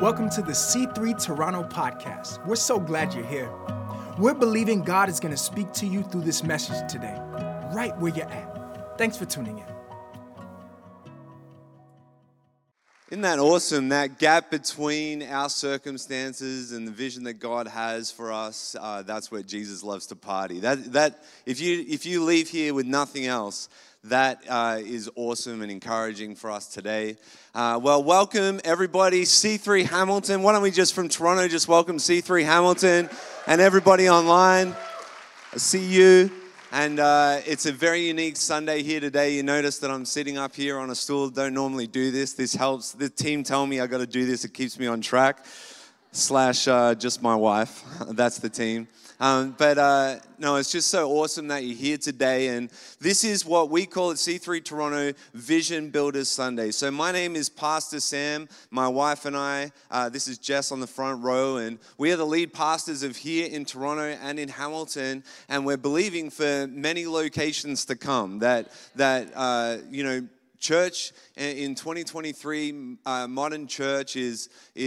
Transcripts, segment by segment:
Welcome to the C3 Toronto podcast. We're so glad you're here. We're believing God is going to speak to you through this message today, right where you're at. Thanks for tuning in. Isn't that awesome? That gap between our circumstances and the vision that God has for us, that's where Jesus loves to party. That if you leave here with nothing else, that is awesome and encouraging for us today. Well, welcome everybody, C3 Hamilton. Why don't we just from Toronto just welcome C3 Hamilton and everybody online. I see you. And it's a very unique Sunday here today. You notice that I'm sitting up here on a stool. Don't normally do this. This helps. The team tell me I got to do this. It keeps me on track. / just my wife. That's the team. No, it's just so awesome that you're here today. And this is what we call at C3 Toronto Vision Builders Sunday. So my name is Pastor Sam. My wife and I, this is Jess on the front row. And we are the lead pastors of here in Toronto and in Hamilton. And we're believing for many locations to come church in 2023, modern church is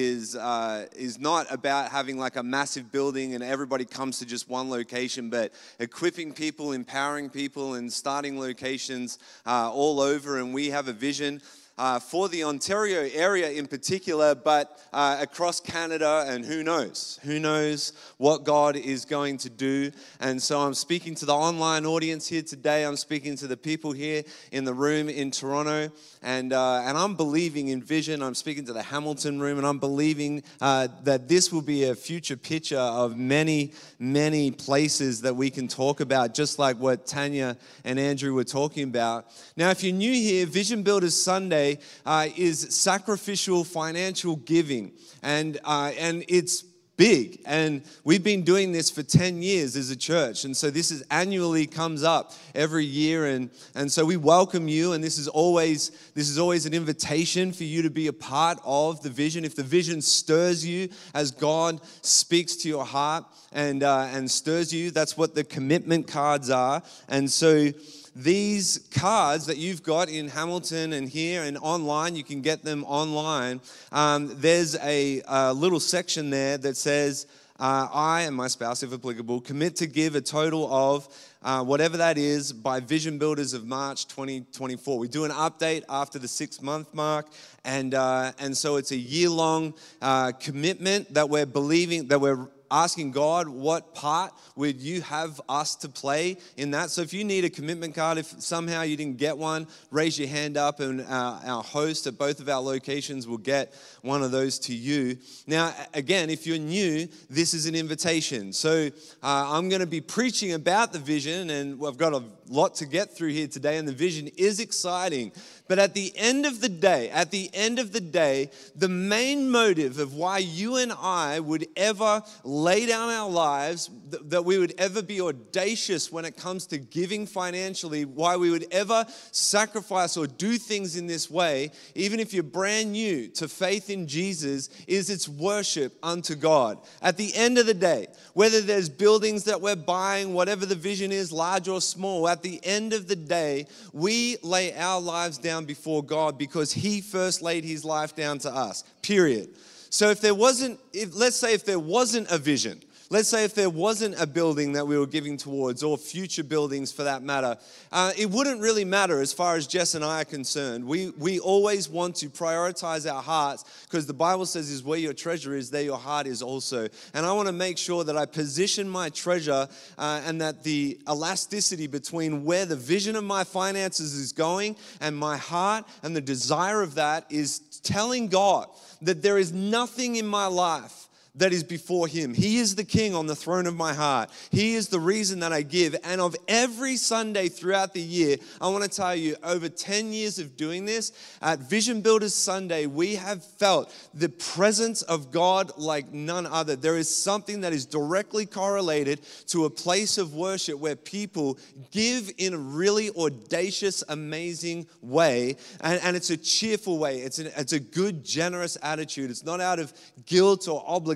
not about having like a massive building and everybody comes to just one location, but equipping people, empowering people, and starting locations all over. And we have a vision for the Ontario area in particular, but across Canada, and who knows what God is going to do. And so I'm speaking to the online audience here today. I'm speaking to the people here in the room in Toronto, and I'm believing in vision. I'm speaking to the Hamilton room, and I'm believing that this will be a future picture of many, many places that we can talk about, just like what Tanya and Andrew were talking about. Now, if you're new here, Vision Builders Sunday is sacrificial financial giving, and it's big, and we've been doing this for 10 years as a church, and so this is annually comes up every year, and so we welcome you, and this is always an invitation for you to be a part of the vision. If the vision stirs you as God speaks to your heart and stirs you, that's what the commitment cards are. And so these cards that you've got in Hamilton and here and online, you can get them online. There's a little section there that says, I and my spouse, if applicable, commit to give a total of whatever that is by Vision Builders of March 2024. We do an update after the 6-month mark, and so it's a year-long commitment that we're believing, that we're asking God, what part would you have us to play in that? So if you need a commitment card, if somehow you didn't get one, raise your hand up, and our host at both of our locations will get one of those to you. Now, again, if you're new, this is an invitation. So I'm going to be preaching about the vision, and I've got a lot to get through here today, and the vision is exciting. But at the end of the day, the main motive of why you and I would ever lay down our lives, that we would ever be audacious when it comes to giving financially, why we would ever sacrifice or do things in this way, even if you're brand new to faith in Jesus, is it's worship unto God. At the end of the day, whether there's buildings that we're buying, whatever the vision is, large or small, at the end of the day, we lay our lives down before God because He first laid His life down to us, period. So let's say if there wasn't a vision, let's say if there wasn't a building that we were giving towards, or future buildings for that matter, it wouldn't really matter as far as Jess and I are concerned. We always want to prioritize our hearts, because the Bible says is where your treasure is, there your heart is also. And I want to make sure that I position my treasure and that the elasticity between where the vision of my finances is going and my heart and the desire of that is telling God that there is nothing in my life that is before Him. He is the King on the throne of my heart. He is the reason that I give. And of every Sunday throughout the year, I want to tell you, over 10 years of doing this, at Vision Builders Sunday, we have felt the presence of God like none other. There is something that is directly correlated to a place of worship where people give in a really audacious, amazing way. And it's a cheerful way. It's a good, generous attitude. It's not out of guilt or obligation.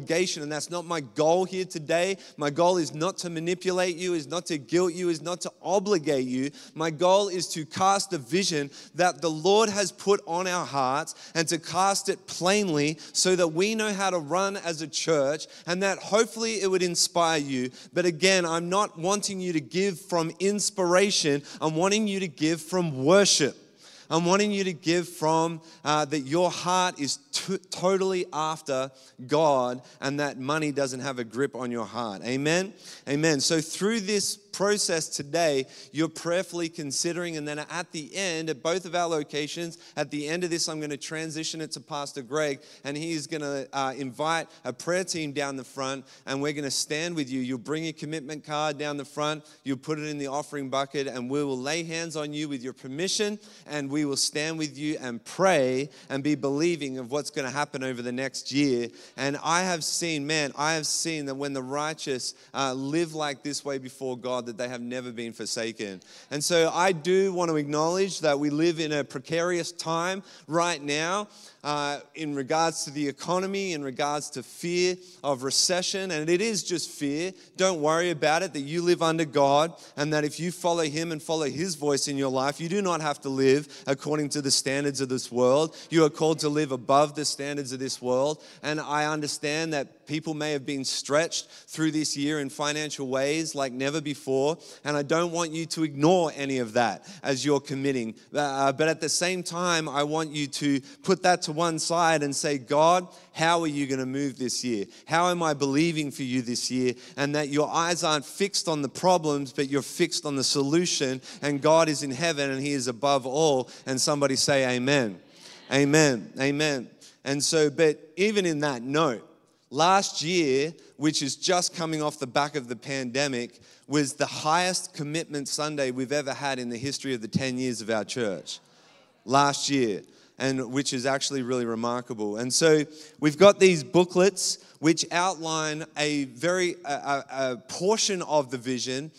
obligation, and that's not my goal here today. My goal is not to manipulate you, is not to guilt you, is not to obligate you. My goal is to cast a vision that the Lord has put on our hearts and to cast it plainly so that we know how to run as a church, and that hopefully it would inspire you. But again, I'm not wanting you to give from inspiration. I'm wanting you to give from worship. I'm wanting you to give from that your heart is totally after God and that money doesn't have a grip on your heart. Amen? Amen. So through this process today, you're prayerfully considering, and then at the end, at both of our locations, at the end of this, I'm going to transition it to Pastor Greg, and he's going to invite a prayer team down the front, and we're going to stand with you. You'll bring your commitment card down the front, you'll put it in the offering bucket, and we will lay hands on you with your permission, and we will stand with you and pray and be believing of what's going to happen over the next year. And I have seen that when the righteous live like this way before God, that they have never been forsaken. And so I do want to acknowledge that we live in a precarious time right now in regards to the economy, in regards to fear of recession. And it is just fear. Don't worry about it, that you live under God, and that if you follow Him and follow His voice in your life, you do not have to live according to the standards of this world. You are called to live above the standards of this world. And I understand that people may have been stretched through this year in financial ways like never before. And I don't want you to ignore any of that as you're committing. But at the same time, I want you to put that to one side and say, God, how are you going to move this year? How am I believing for you this year? And that your eyes aren't fixed on the problems, but you're fixed on the solution. And God is in heaven and He is above all. And somebody say amen. Amen. Amen. And so, but even in that note, last year, which is just coming off the back of the pandemic, was the highest commitment Sunday we've ever had in the history of the 10 years of our church. Last year. And which is actually really remarkable. And so we've got these booklets which outline a very a portion of the vision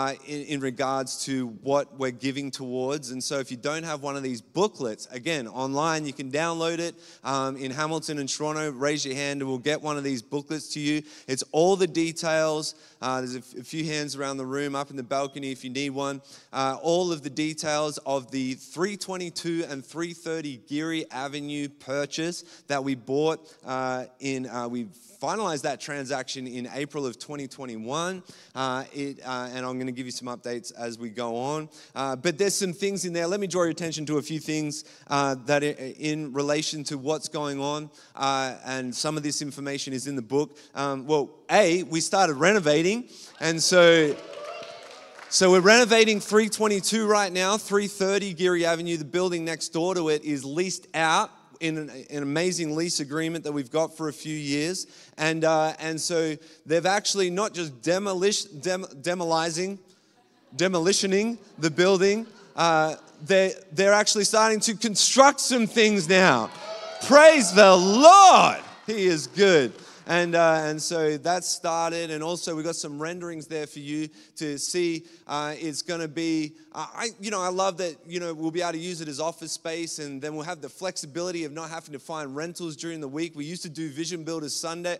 in regards to what we're giving towards. And so if you don't have one of these booklets, again, online, you can download it. In Hamilton and Toronto, raise your hand and we'll get one of these booklets to you. It's all the details. There's a few hands around the room, up in the balcony if you need one. All of the details of the 322 and 330 Geary Avenue purchase that we bought we finalized that transaction in April of 2021, and I'm going to give you some updates as we go on. But there's some things in there. Let me draw your attention to a few things that are in relation to what's going on, and some of this information is in the book. We started renovating, and so we're renovating 322 right now, 330 Geary Avenue. The building next door to it is leased out in an amazing lease agreement that we've got for a few years. And so they've actually not just demolitioning the building, they're actually starting to construct some things now. Praise the Lord! He is good. And so that started, and also we got some renderings there for you to see. It's going to be, I love that, we'll be able to use it as office space, and then we'll have the flexibility of not having to find rentals during the week. We used to do Vision Builders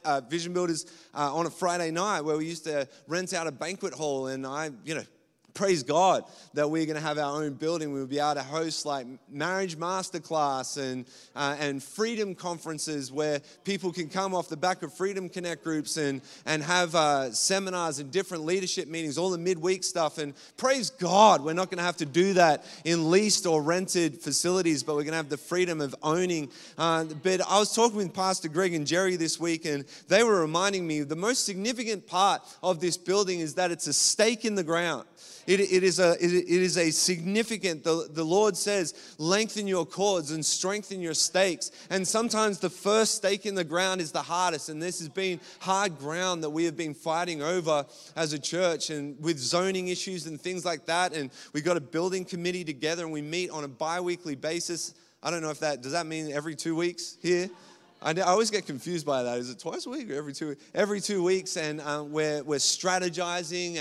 on a Friday night, where we used to rent out a banquet hall, and praise God that we're going to have our own building. We'll be able to host like marriage masterclass and freedom conferences where people can come off the back of Freedom Connect groups and have seminars and different leadership meetings, all the midweek stuff. And praise God, we're not going to have to do that in leased or rented facilities, but we're going to have the freedom of owning. But I was talking with Pastor Greg and Jerry this week, and they were reminding me the most significant part of this building is that it's a stake in the ground. It is a significant, the Lord says, lengthen your cords and strengthen your stakes. And sometimes the first stake in the ground is the hardest. And this has been hard ground that we have been fighting over as a church, and with zoning issues and things like that. And we got a building committee together, and we meet on a bi-weekly basis. I don't know if does that mean every 2 weeks here? I always get confused by that. Is it twice a week or every 2 weeks? Every 2 weeks, and we're strategizing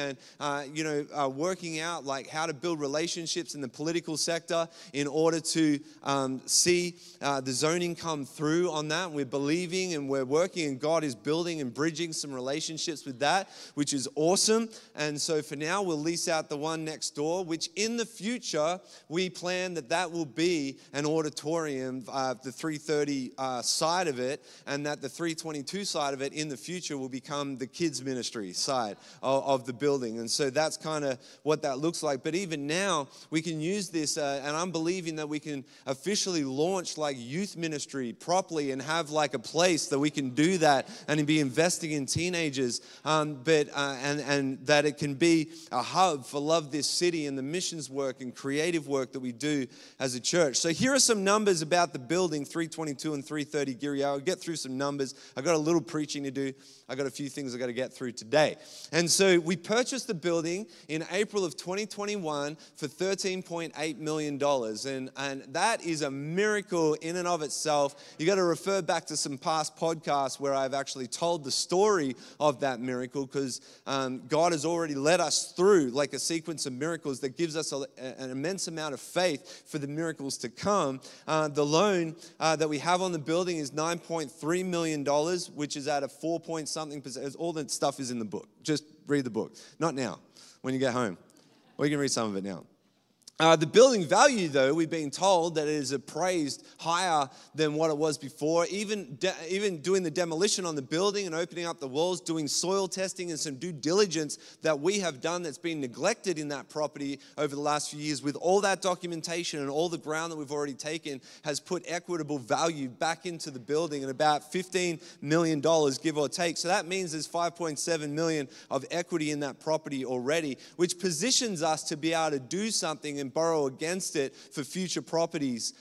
and working out like how to build relationships in the political sector in order to see the zoning come through on that. We're believing and we're working, and God is building and bridging some relationships with that, which is awesome. And so for now, we'll lease out the one next door, which in the future we plan that will be an auditorium, the 330 side of it, and that the 322 side of it in the future will become the kids ministry side of the building. And so that's kind of what that looks like. But even now we can use this, and I'm believing that we can officially launch like youth ministry properly and have like a place that we can do that and be investing in teenagers, and that it can be a hub for Love This City and the missions work and creative work that we do as a church. So here are some numbers about the building, 322 and 330 Geary. I'll get through some numbers. I've got a little preaching to do. I've got a few things I've got to get through today. And so we purchased the building in April of 2021 for $13.8 million. And that is a miracle in and of itself. You got to refer back to some past podcasts where I've actually told the story of that miracle, because God has already led us through like a sequence of miracles that gives us an immense amount of faith for the miracles to come. The loan that we have on the building is $9.3 million, which is at a 4-point-something%. All that stuff is in the book. Just read the book. Not now, when you get home. Or you can read some of it now. The building value, though, we've been told that it is appraised higher than what it was before. Even doing the demolition on the building and opening up the walls, doing soil testing and some due diligence that we have done that's been neglected in that property over the last few years, with all that documentation and all the ground that we've already taken, has put equitable value back into the building at about $15 million, give or take. So that means there's $5.7 million of equity in that property already, which positions us to be able to do something and borrow against it for future properties.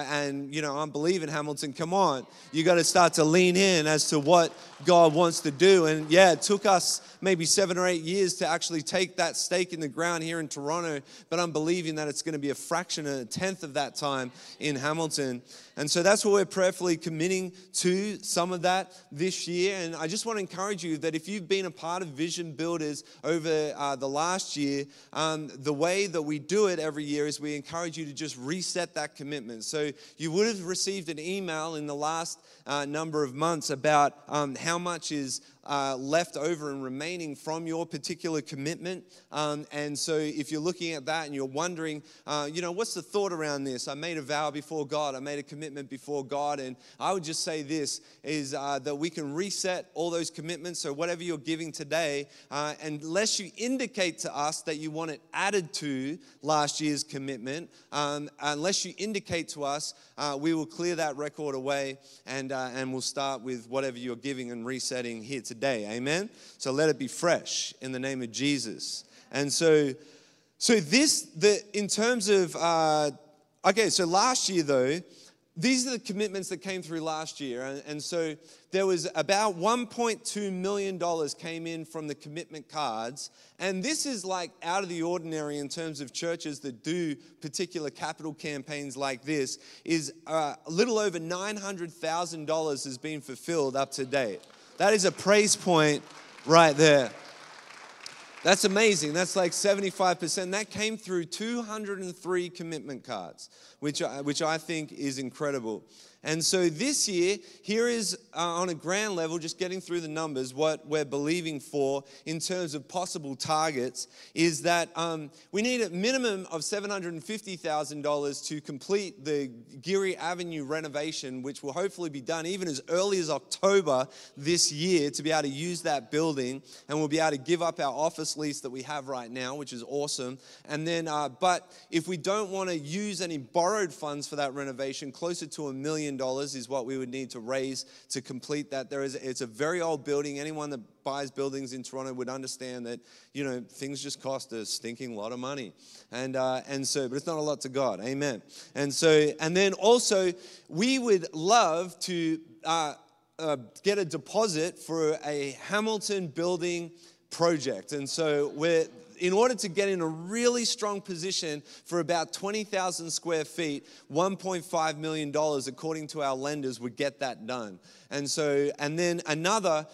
I'm believing, Hamilton, come on. You got to start to lean in as to what God wants to do. And yeah, it took us maybe 7 or 8 years to actually take that stake in the ground here in Toronto, but I'm believing that it's going to be a fraction, a tenth of that time in Hamilton. And so that's what we're prayerfully committing to, some of that this year. And I just want to encourage you that if you've been a part of Vision Builders over the last year, the way that we do it every year is we encourage you to just reset that commitment. So you would have received an email in the last number of months about how much is left over and remaining from your particular commitment. And so if you're looking at that and you're wondering, what's the thought around this? I made a vow before God. I made a commitment before God. And I would just say this is that we can reset all those commitments. So whatever you're giving today, unless you indicate to us that you want it added to last year's commitment, unless you indicate to us, we will clear that record away and we'll start with whatever you're giving and resetting here today. Amen. So let it be fresh in the name of Jesus. And so in terms of so last year though, these are the commitments that came through last year. And so there was about $1.2 million came in from the commitment cards. And this is like out of the ordinary in terms of churches that do particular capital campaigns like this, is a little over $900,000 has been fulfilled up to date. That is a praise point right there. That's amazing. That's like 75%. That came through 203 commitment cards, which I think is incredible. And so this year, here is on a grand level, just getting through the numbers, what we're believing for in terms of possible targets is that we need a minimum of $750,000 to complete the Geary Avenue renovation, which will hopefully be done even as early as October this year to be able to use that building. And we'll be able to give up our office lease that we have right now, which is awesome. And then, but if we don't want to use any borrowed funds for that renovation, closer to $1 million is what we would need to raise to complete that. It's a very old building. Anyone that buys buildings in Toronto would understand that, things just cost a stinking lot of money. And so, but it's not a lot to God. Amen. And then also, we would love to get a deposit for a Hamilton building project. And so in order to get in a really strong position for about 20,000 square feet, $1.5 million, according to our lenders, would get that done. And then another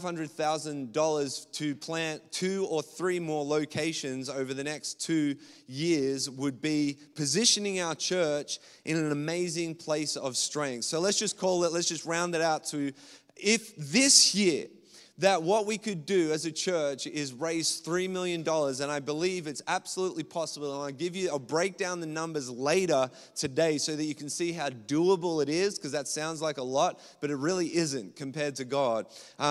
$500,000 to plant 2 or 3 more locations over the next 2 years would be positioning our church in an amazing place of strength. So let's just round it out to, if this year, that what we could do as a church is raise $3 million, and I believe it's absolutely possible. And I'll break down the numbers later today so that you can see how doable it is, because that sounds like a lot, but it really isn't compared to God,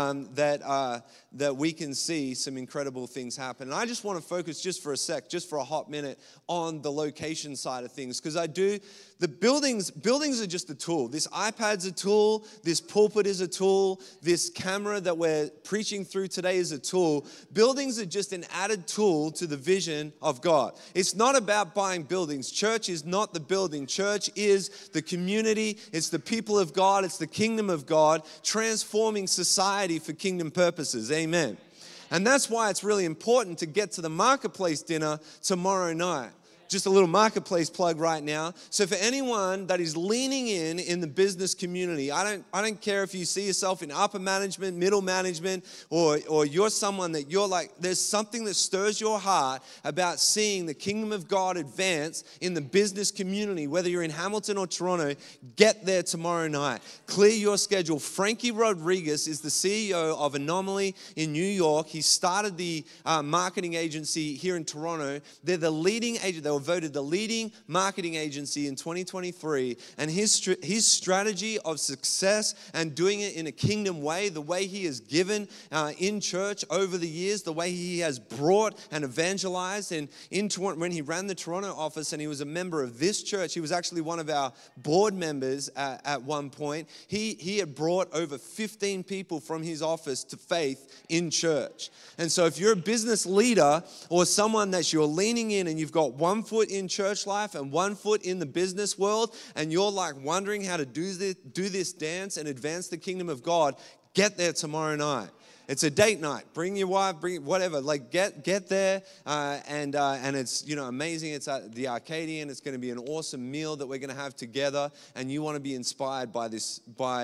that we can see some incredible things happen. And I just want to focus just for a hot minute on the location side of things, because the buildings are just a tool. This iPad's a tool, this pulpit is a tool, this camera that we're preaching through today is a tool. Buildings are just an added tool to the vision of God. It's not about buying buildings. Church is not the building. Church is the community. It's the people of God. It's the kingdom of God, transforming society for kingdom purposes. Amen. And that's why it's really important to get to the Marketplace dinner tomorrow night. Just a little Marketplace plug right now. So for anyone that is leaning in the business community, I don't care if you see yourself in upper management, middle management, or you're someone that you're like, there's something that stirs your heart about seeing the kingdom of God advance in the business community, whether you're in Hamilton or Toronto, get there tomorrow night. Clear your schedule. Frankie Rodriguez is the CEO of Anomaly in New York. He started the marketing agency here in Toronto. They're the leading agent. They were voted the leading marketing agency in 2023, and his strategy of success and doing it in a kingdom way, the way he has given in church over the years, the way he has brought and evangelized, and in Toronto, when he ran the Toronto office and he was a member of this church, he was actually one of our board members at one point. He had brought over 15 people from his office to faith in church. And so if you're a business leader or someone that you're leaning in and you've got 1 foot in church life and 1 foot in the business world, and you're like wondering how to do this dance and advance the kingdom of God, get there tomorrow night. It's a date night. Bring your wife, bring whatever. Like get there, and it's amazing. It's at the Arcadian. It's going to be an awesome meal that we're going to have together, and you want to be inspired by this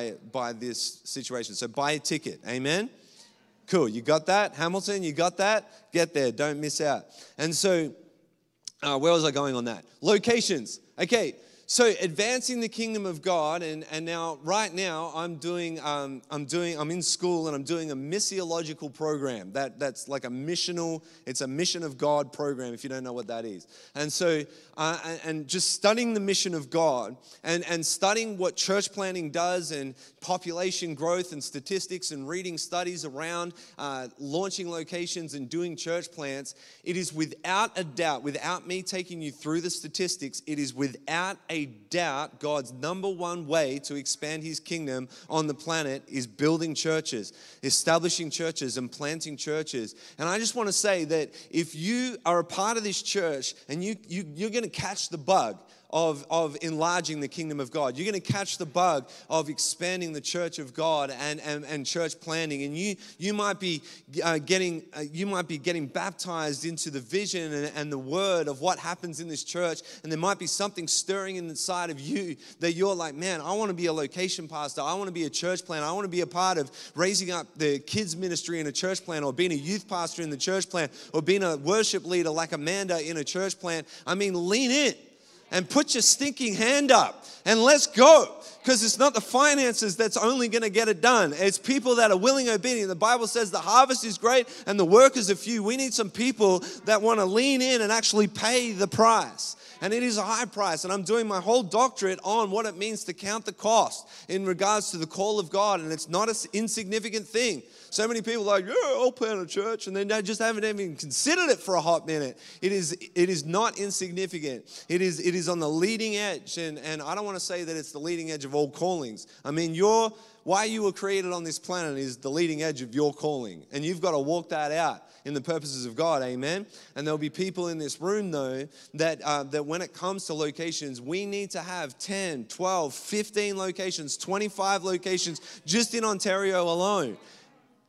situation. So buy a ticket. Amen. Cool. You got that, Hamilton? You got that? Get there. Don't miss out. And so, where was I going on that? Locations. Okay. So advancing the kingdom of God, and now right now I'm in school and I'm doing a missiological program. That's like it's a mission of God program, if you don't know what that is. And so and just studying the mission of God and studying what church planting does and population growth and statistics and reading studies around launching locations and doing church plants, it is without a doubt, without me taking you through the statistics, it is without a doubt God's number one way to expand his kingdom on the planet is building churches, establishing churches and planting churches. And I just want to say that if you are a part of this church and you're going to catch the bug of enlarging the kingdom of God. You're going to catch the bug of expanding the church of God and church planting. And you might be getting baptized into the vision and the word of what happens in this church. And there might be something stirring inside of you that you're like, man, I want to be a location pastor. I want to be a church planter. I want to be a part of raising up the kids ministry in a church plant, or being a youth pastor in the church plant, or being a worship leader like Amanda in a church plant. I mean, lean in and put your stinking hand up and let's go. Because it's not the finances that's only going to get it done. It's people that are willing and obedient. The Bible says the harvest is great and the workers are few. We need some people that want to lean in and actually pay the price. And it is a high price. And I'm doing my whole doctorate on what it means to count the cost in regards to the call of God. And it's not an insignificant thing. So many people are like, yeah, I'll plant a church. And they just haven't even considered it for a hot minute. It is not insignificant. It is on the leading edge. And I don't want to say that it's the leading edge of all callings. I mean, why you were created on this planet is the leading edge of your calling. And you've got to walk that out in the purposes of God, amen? And there'll be people in this room, though, that when it comes to locations, we need to have 10, 12, 15 locations, 25 locations just in Ontario alone.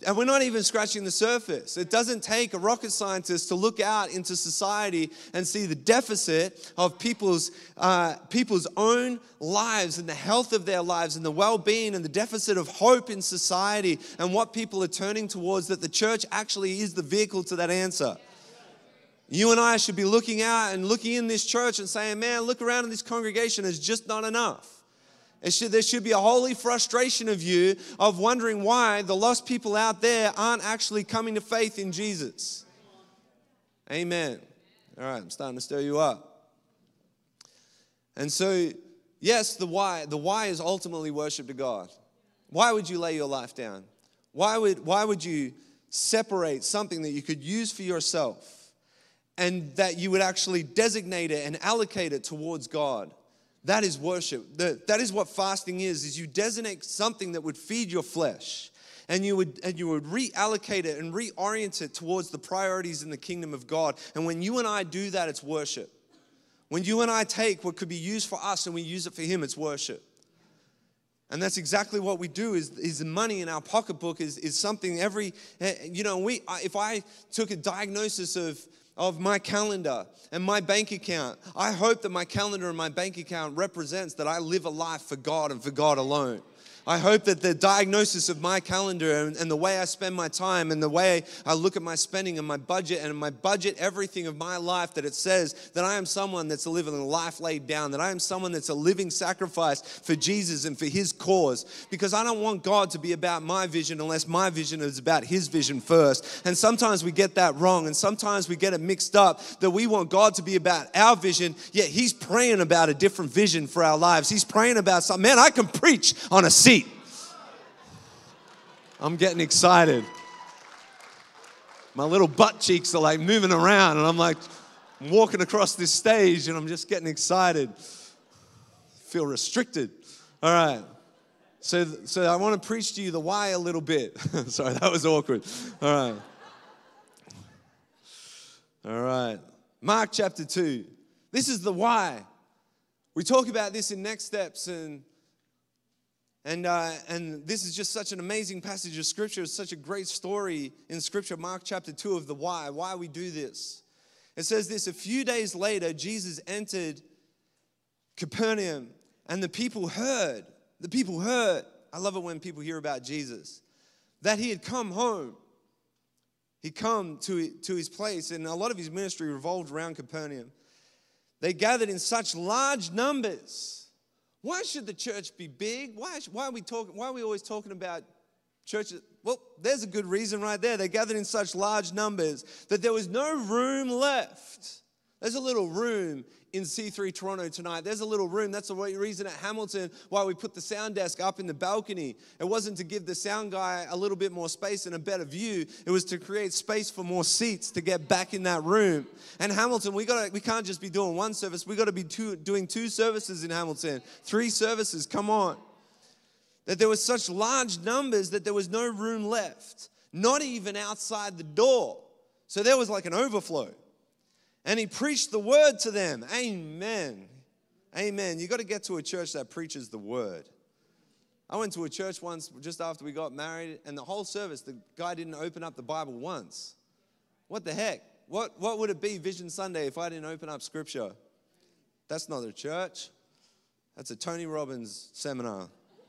And we're not even scratching the surface. It doesn't take a rocket scientist to look out into society and see the deficit of people's own lives and the health of their lives and the well-being and the deficit of hope in society and what people are turning towards, that the church actually is the vehicle to that answer. You and I should be looking out and looking in this church and saying, man, look around in this congregation, it's just not enough. There should be a holy frustration of you of wondering why the lost people out there aren't actually coming to faith in Jesus. Amen. All right, I'm starting to stir you up. And so, yes, the why. The why is ultimately worship to God. Why would you lay your life down? Why would you separate something that you could use for yourself and that you would actually designate it and allocate it towards God? That is worship. That is what fasting is you designate something that would feed your flesh, and you would reallocate it and reorient it towards the priorities in the kingdom of God. And when you and I do that, it's worship. When you and I take what could be used for us and we use it for Him, it's worship. And that's exactly what we do. Is the money in our pocketbook is something if I took a diagnosis of my calendar and my bank account, I hope that my calendar and my bank account represents that I live a life for God and for God alone. I hope that the diagnosis of my calendar and the way I spend my time and the way I look at my spending and my budget everything of my life, that it says that I am someone that's living a life laid down, that I am someone that's a living sacrifice for Jesus and for His cause. Because I don't want God to be about my vision unless my vision is about His vision first. And sometimes we get that wrong, and sometimes we get it mixed up, that we want God to be about our vision, yet He's praying about a different vision for our lives. He's praying about something. Man, I can preach on a seat. I'm getting excited. My little butt cheeks are like moving around, and I'm like walking across this stage, and I'm just getting excited. Feel restricted. All right. So I want to preach to you the why a little bit. Sorry, that was awkward. All right. Mark chapter 2. This is the why. We talk about this in Next Steps, and this is just such an amazing passage of Scripture. It's such a great story in Scripture, Mark chapter 2, of the why we do this. It says this: a few days later, Jesus entered Capernaum, and the people heard. I love it when people hear about Jesus, that He had come home. He'd come to His place, and a lot of His ministry revolved around Capernaum. They gathered in such large numbers. Why should the church be big? Why are we always talking about churches? Well, there's a good reason right there. They gathered in such large numbers that there was no room left. There's a little room in C3 Toronto tonight. There's a little room. That's the reason at Hamilton why we put the sound desk up in the balcony. It wasn't to give the sound guy a little bit more space and a better view. It was to create space for more seats to get back in that room. And Hamilton, we can't just be doing one service. We got to be doing 2 services in Hamilton, 3 services. Come on. That there was such large numbers that there was no room left, not even outside the door. So there was like an overflow. And He preached the word to them. Amen. Amen. You got to get to a church that preaches the word. I went to a church once just after we got married, and the whole service, the guy didn't open up the Bible once. What the heck? What would it be, Vision Sunday, if I didn't open up Scripture? That's not a church. That's a Tony Robbins seminar.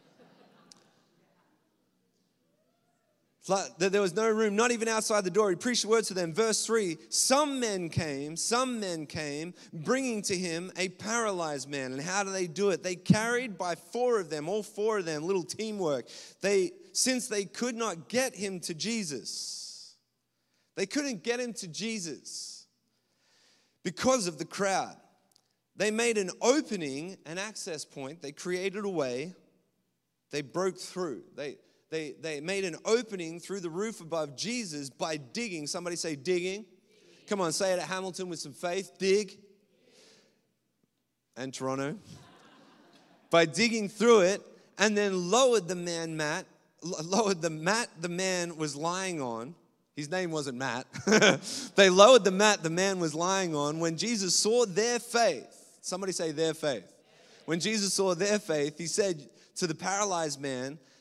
There was no room, not even outside the door. He preached the word to them. Verse 3, some men came, bringing to Him a paralyzed man. And how do they do it? They carried by 4 of them, all 4 of them, little teamwork. Since they could not get him to Jesus. They couldn't get him to Jesus because of the crowd. They made an opening, an access point. They created a way. They broke through. They made an opening through the roof above Jesus by digging. Somebody say digging. Come on, say it at Hamilton with some faith. Dig. And Toronto. By digging through it, and then lowered the mat the man was lying on. His name wasn't Matt. They lowered the mat the man was lying on. When Jesus saw their faith, somebody say their faith. When Jesus saw their faith, He said to the paralyzed man,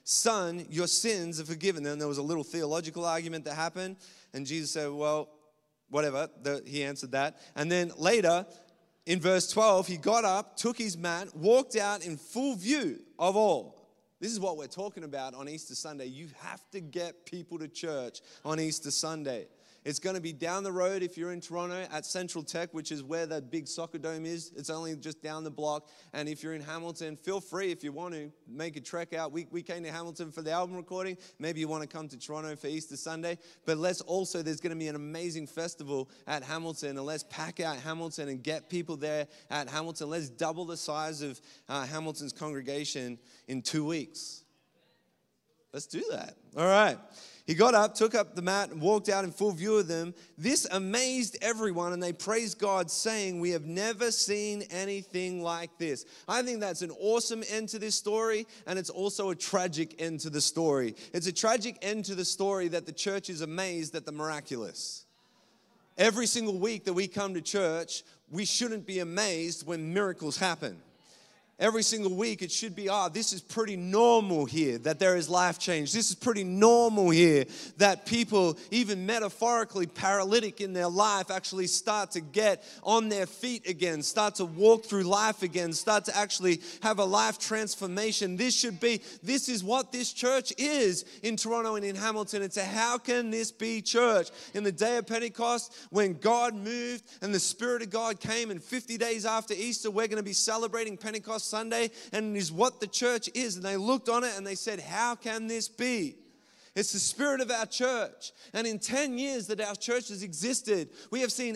son, your sins are forgiven. Then there was a little theological argument that happened. And Jesus said, well, whatever. He answered that. And then later, in verse 12, he got up, took his mat, walked out in full view of all. This is what we're talking about on Easter Sunday. You have to get people to church on Easter Sunday. It's going to be down the road if you're in Toronto at Central Tech, which is where that big soccer dome is. It's only just down the block. And if you're in Hamilton, feel free if you want to make a trek out. We came to Hamilton for the album recording. Maybe you want to come to Toronto for Easter Sunday. But there's going to be an amazing festival at Hamilton. And let's pack out Hamilton and get people there at Hamilton. Let's double the size of Hamilton's congregation in 2 weeks. Let's do that. All right. He got up, took up the mat, and walked out in full view of them. This amazed everyone, and they praised God, saying, we have never seen anything like this. I think that's an awesome end to this story, and it's also a tragic end to the story. It's a tragic end to the story that the church is amazed at the miraculous. Every single week that we come to church, we shouldn't be amazed when miracles happen. Every single week it should be, this is pretty normal here that there is life change. This is pretty normal here that people, even metaphorically paralytic in their life, actually start to get on their feet again, start to walk through life again, start to actually have a life transformation. This is what this church is in Toronto and in Hamilton. It's a how can this be church? In the day of Pentecost, when God moved and the Spirit of God came, and 50 days after Easter, we're going to be celebrating Pentecost Sunday, and it is what the church is. And they looked on it and they said, how can this be? It's the spirit of our church. And in 10 years that our church has existed, we have seen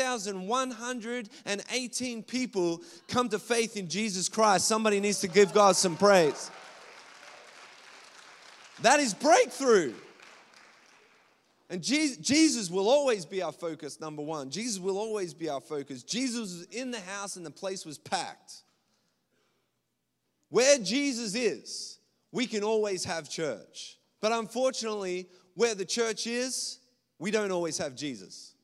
8,118 people come to faith in Jesus Christ. Somebody needs to give God some praise. That is breakthrough. And Jesus will always be our focus, number one. Jesus will always be our focus. Jesus was in the house and the place was packed. Where Jesus is, we can always have church. But unfortunately, where the church is, we don't always have Jesus.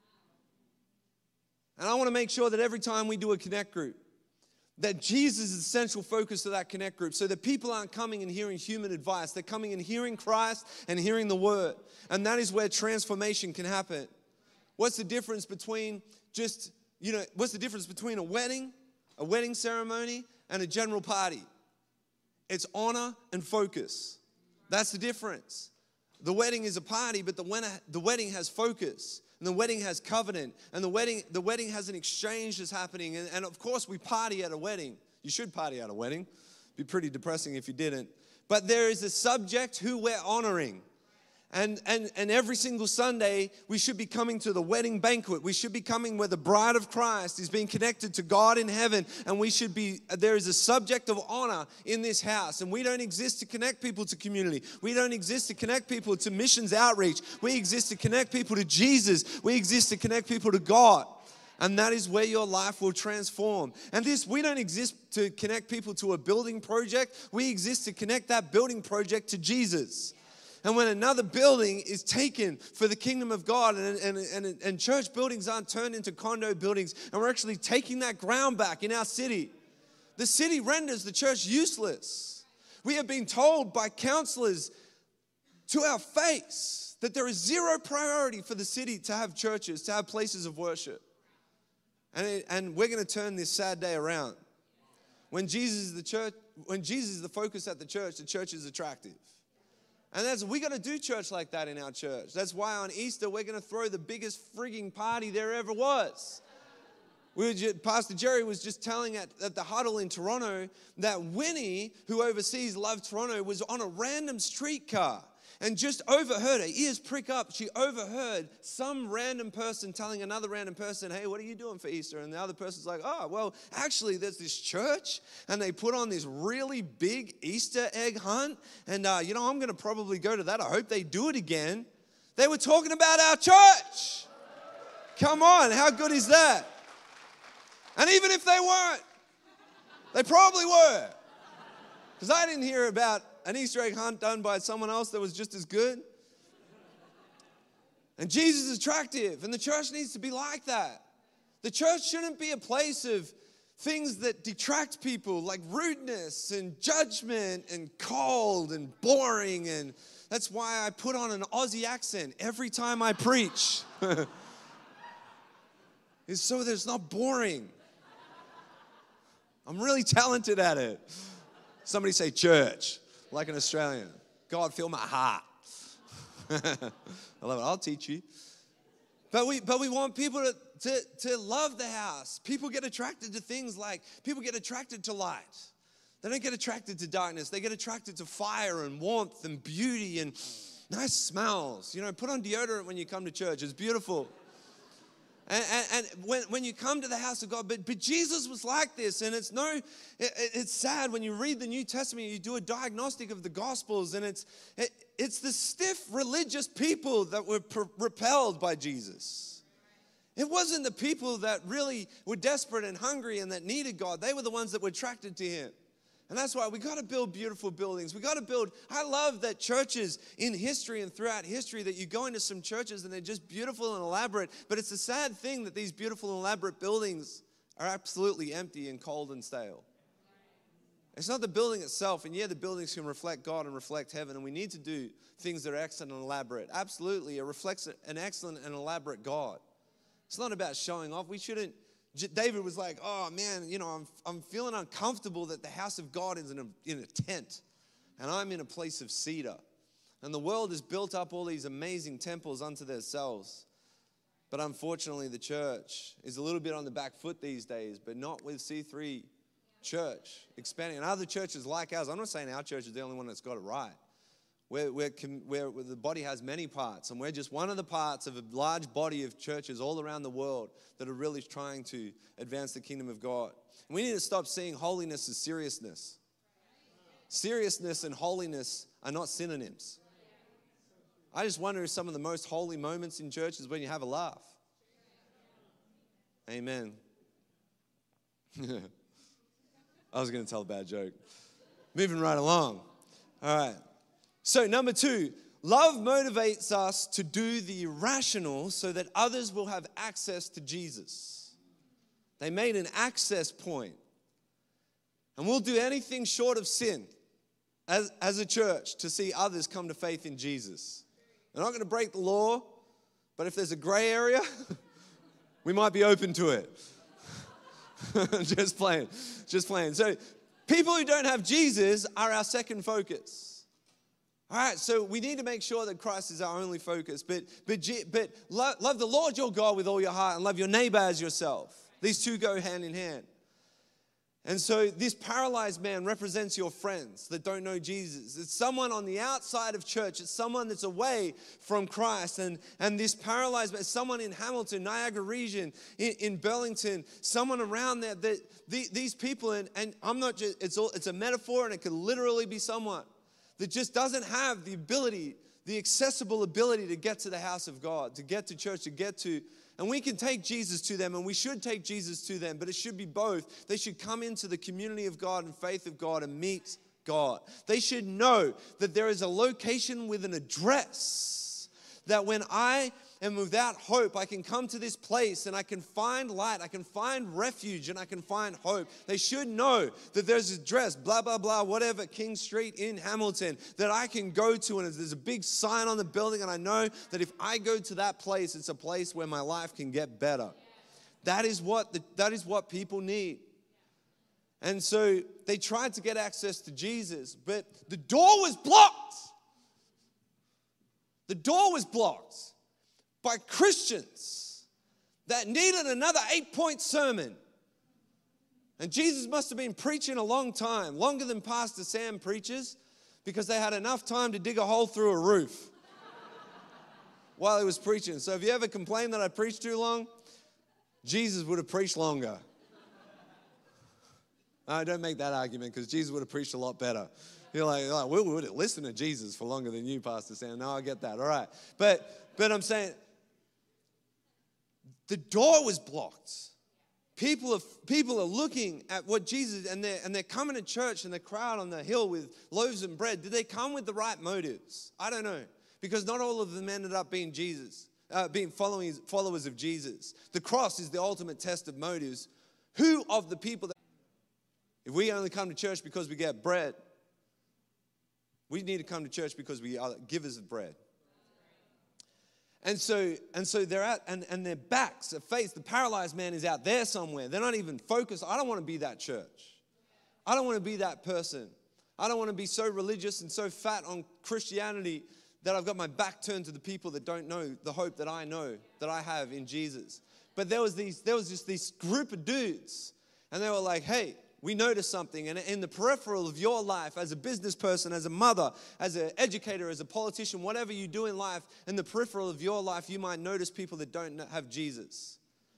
And I want to make sure that every time we do a connect group, that Jesus is the central focus of that connect group, so that people aren't coming and hearing human advice. They're coming and hearing Christ and hearing the word. And that is where transformation can happen. What's the difference between what's the difference between a wedding ceremony, and a general party? It's honor and focus. That's the difference. The wedding is a party, but the wedding has focus, and the wedding has covenant, and the wedding has an exchange that's happening. And of course, we party at a wedding. You should party at a wedding. It'd be pretty depressing if you didn't. But there is a subject who we're honoring. And every single Sunday, we should be coming to the wedding banquet. We should be coming where the bride of Christ is being connected to God in heaven. And there is a subject of honor in this house. And we don't exist to connect people to community. We don't exist to connect people to missions outreach. We exist to connect people to Jesus. We exist to connect people to God. And that is where your life will transform. And we don't exist to connect people to a building project. We exist to connect that building project to Jesus. And when another building is taken for the kingdom of God, and church buildings aren't turned into condo buildings, and we're actually taking that ground back in our city, the city renders the church useless. We have been told by counselors to our face that there is zero priority for the city to have churches, to have places of worship. And we're going to turn this sad day around. When Jesus is the focus at the church is attractive. And we got to do church like that in our church. That's why on Easter we're going to throw the biggest frigging party there ever was. Pastor Jerry was just telling at the huddle in Toronto that Winnie, who oversees Love Toronto, was on a random streetcar and just overheard, her ears prick up. She overheard some random person telling another random person, hey, what are you doing for Easter? And the other person's like, oh, well, actually, there's this church, and they put on this really big Easter egg hunt, and, I'm going to probably go to that. I hope they do it again. They were talking about our church. Come on, how good is that? And even if they weren't, they probably were. Because I didn't hear about an Easter egg hunt done by someone else that was just as good. And Jesus is attractive, and the church needs to be like that. The church shouldn't be a place of things that detract people, like rudeness and judgment and cold and boring. And that's why I put on an Aussie accent every time I preach. It's so that it's not boring. I'm really talented at it. Somebody say church, like an Australian. God, feel my heart. I love it. I'll teach you. But we want people to love the house. People get attracted to things like, people get attracted to light. They don't get attracted to darkness. They get attracted to fire and warmth and beauty and nice smells. You know, put on deodorant when you come to church. It's beautiful. And when you come to the house of God, but Jesus was like this, and it's sad when you read the New Testament, you do a diagnostic of the Gospels, and it's the stiff religious people that were repelled by Jesus. It wasn't the people that really were desperate and hungry and that needed God. They were the ones that were attracted to Him. And that's why we got to build beautiful buildings. We got to build, I love that churches in history and throughout history, that you go into some churches and they're just beautiful and elaborate. But it's a sad thing that these beautiful and elaborate buildings are absolutely empty and cold and stale. It's not the building itself. And yeah, the buildings can reflect God and reflect heaven. And we need to do things that are excellent and elaborate. Absolutely, it reflects an excellent and elaborate God. It's not about showing off. We shouldn't. David was like, oh man, you know, I'm feeling uncomfortable that the house of God is in a tent and I'm in a place of cedar. And the world has built up all these amazing temples unto themselves. But unfortunately, the church is a little bit on the back foot these days, but not with C3 Church expanding. And other churches like ours, I'm not saying our church is the only one that's got it right. Where the body has many parts, and we're just one of the parts of a large body of churches all around the world that are really trying to advance the kingdom of God. And we need to stop seeing holiness as seriousness. Seriousness and holiness are not synonyms. I just wonder if some of the most holy moments in church is when you have a laugh. Amen. I was going to tell a bad joke. Moving right along. All right. So number 2, love motivates us to do the irrational so that others will have access to Jesus. They made an access point. And we'll do anything short of sin as a church to see others come to faith in Jesus. We're not going to break the law, but if there's a gray area, we might be open to it. Just playing. So people who don't have Jesus are our second focus. All right, so we need to make sure that Christ is our only focus. But love the Lord your God with all your heart and love your neighbor as yourself. These two go hand in hand. And so this paralyzed man represents your friends that don't know Jesus. It's someone on the outside of church. It's someone that's away from Christ. And this paralyzed man, someone in Hamilton, Niagara region, in Burlington, someone around there, that these people, and I'm not just, it's a metaphor, and it could literally be someone that just doesn't have the ability, the accessible ability to get to the house of God, to get to church, and we can take Jesus to them, and we should take Jesus to them, but it should be both. They should come into the community of God and faith of God and meet God. They should know that there is a location with an address, that when I am without hope, I can come to this place and I can find light, I can find refuge, and I can find hope. They should know that there's an address, blah, blah, blah, whatever, King Street in Hamilton, that I can go to, and there's a big sign on the building, and I know that if I go to that place, it's a place where my life can get better. That is what people need. And so they tried to get access to Jesus, but the door was blocked. The door was blocked by Christians that needed another 8-point sermon. And Jesus must have been preaching a long time, longer than Pastor Sam preaches, because they had enough time to dig a hole through a roof while he was preaching. So if you ever complain that I preach too long, Jesus would have preached longer. No, don't make that argument, because Jesus would have preached a lot better. You're like, we would listen to Jesus for longer than you, Pastor Sam. No, I get that. All right. But I'm saying, the door was blocked. People are looking at what Jesus, and they're coming to church, and the crowd on the hill with loaves and bread. Did they come with the right motives? I don't know, because not all of them ended up being followers of Jesus. The cross is the ultimate test of motives. Who of the people that, if we only come to church because we get bread, we need to come to church because we are givers of bread. And so they're out, and their backs, their face, the paralyzed man is out there somewhere. They're not even focused. I don't want to be that church. I don't want to be that person. I don't want to be so religious and so fat on Christianity that I've got my back turned to the people that don't know the hope that I know, that I have in Jesus. But there was just this group of dudes, and they were like, hey, we noticed something, and in the peripheral of your life, as a business person, as a mother, as an educator, as a politician, whatever you do in life, in the peripheral of your life, you might notice people that don't have Jesus.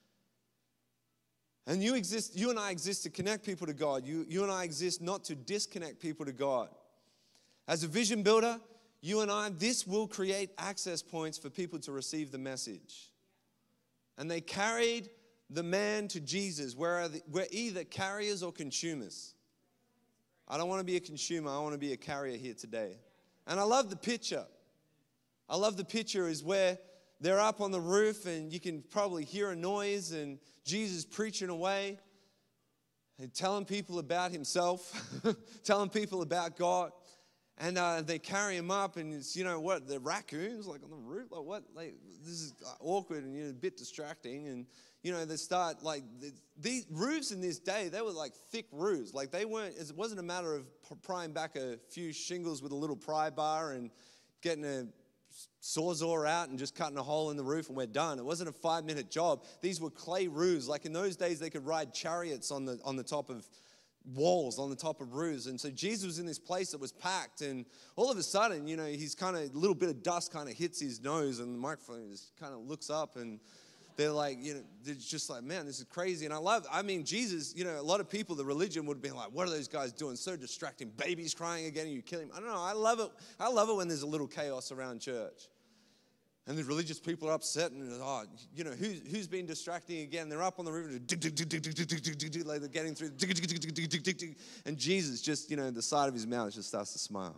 And you and I exist to connect people to God. You and I exist not to disconnect people to God. As a vision builder, you and I, this will create access points for people to receive the message. And they carried the man to Jesus. We're either carriers or consumers. I don't want to be a consumer. I want to be a carrier here today. And I love the picture. I love the picture is where they're up on the roof and you can probably hear a noise and Jesus preaching away and telling people about himself, telling people about God. And they carry him up, and it's, the raccoons, like, on the roof, like, what? Like, this is awkward and, a bit distracting. And, they start, like, these roofs in this day, they were, like, thick roofs. Like, it wasn't a matter of prying back a few shingles with a little pry bar and getting a sawzall out and just cutting a hole in the roof and we're done. It wasn't a 5-minute job. These were clay roofs. Like, in those days, they could ride chariots on the top of walls, on the top of roofs. And so Jesus was in this place that was packed, and all of a sudden, he's kind of, a little bit of dust kind of hits his nose, and the microphone just kind of looks up, and they're like, they're just like, man, this is crazy. And Jesus, a lot of people, the religion would have been like, what are those guys doing? So distracting. Babies crying again, and you kill him. I don't know. I love it. I love it when there's a little chaos around church. And the religious people are upset, and who's been distracting again? They're up on the roof, like they're getting through, and Jesus just, the side of his mouth just starts to smile.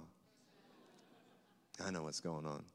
I know what's going on.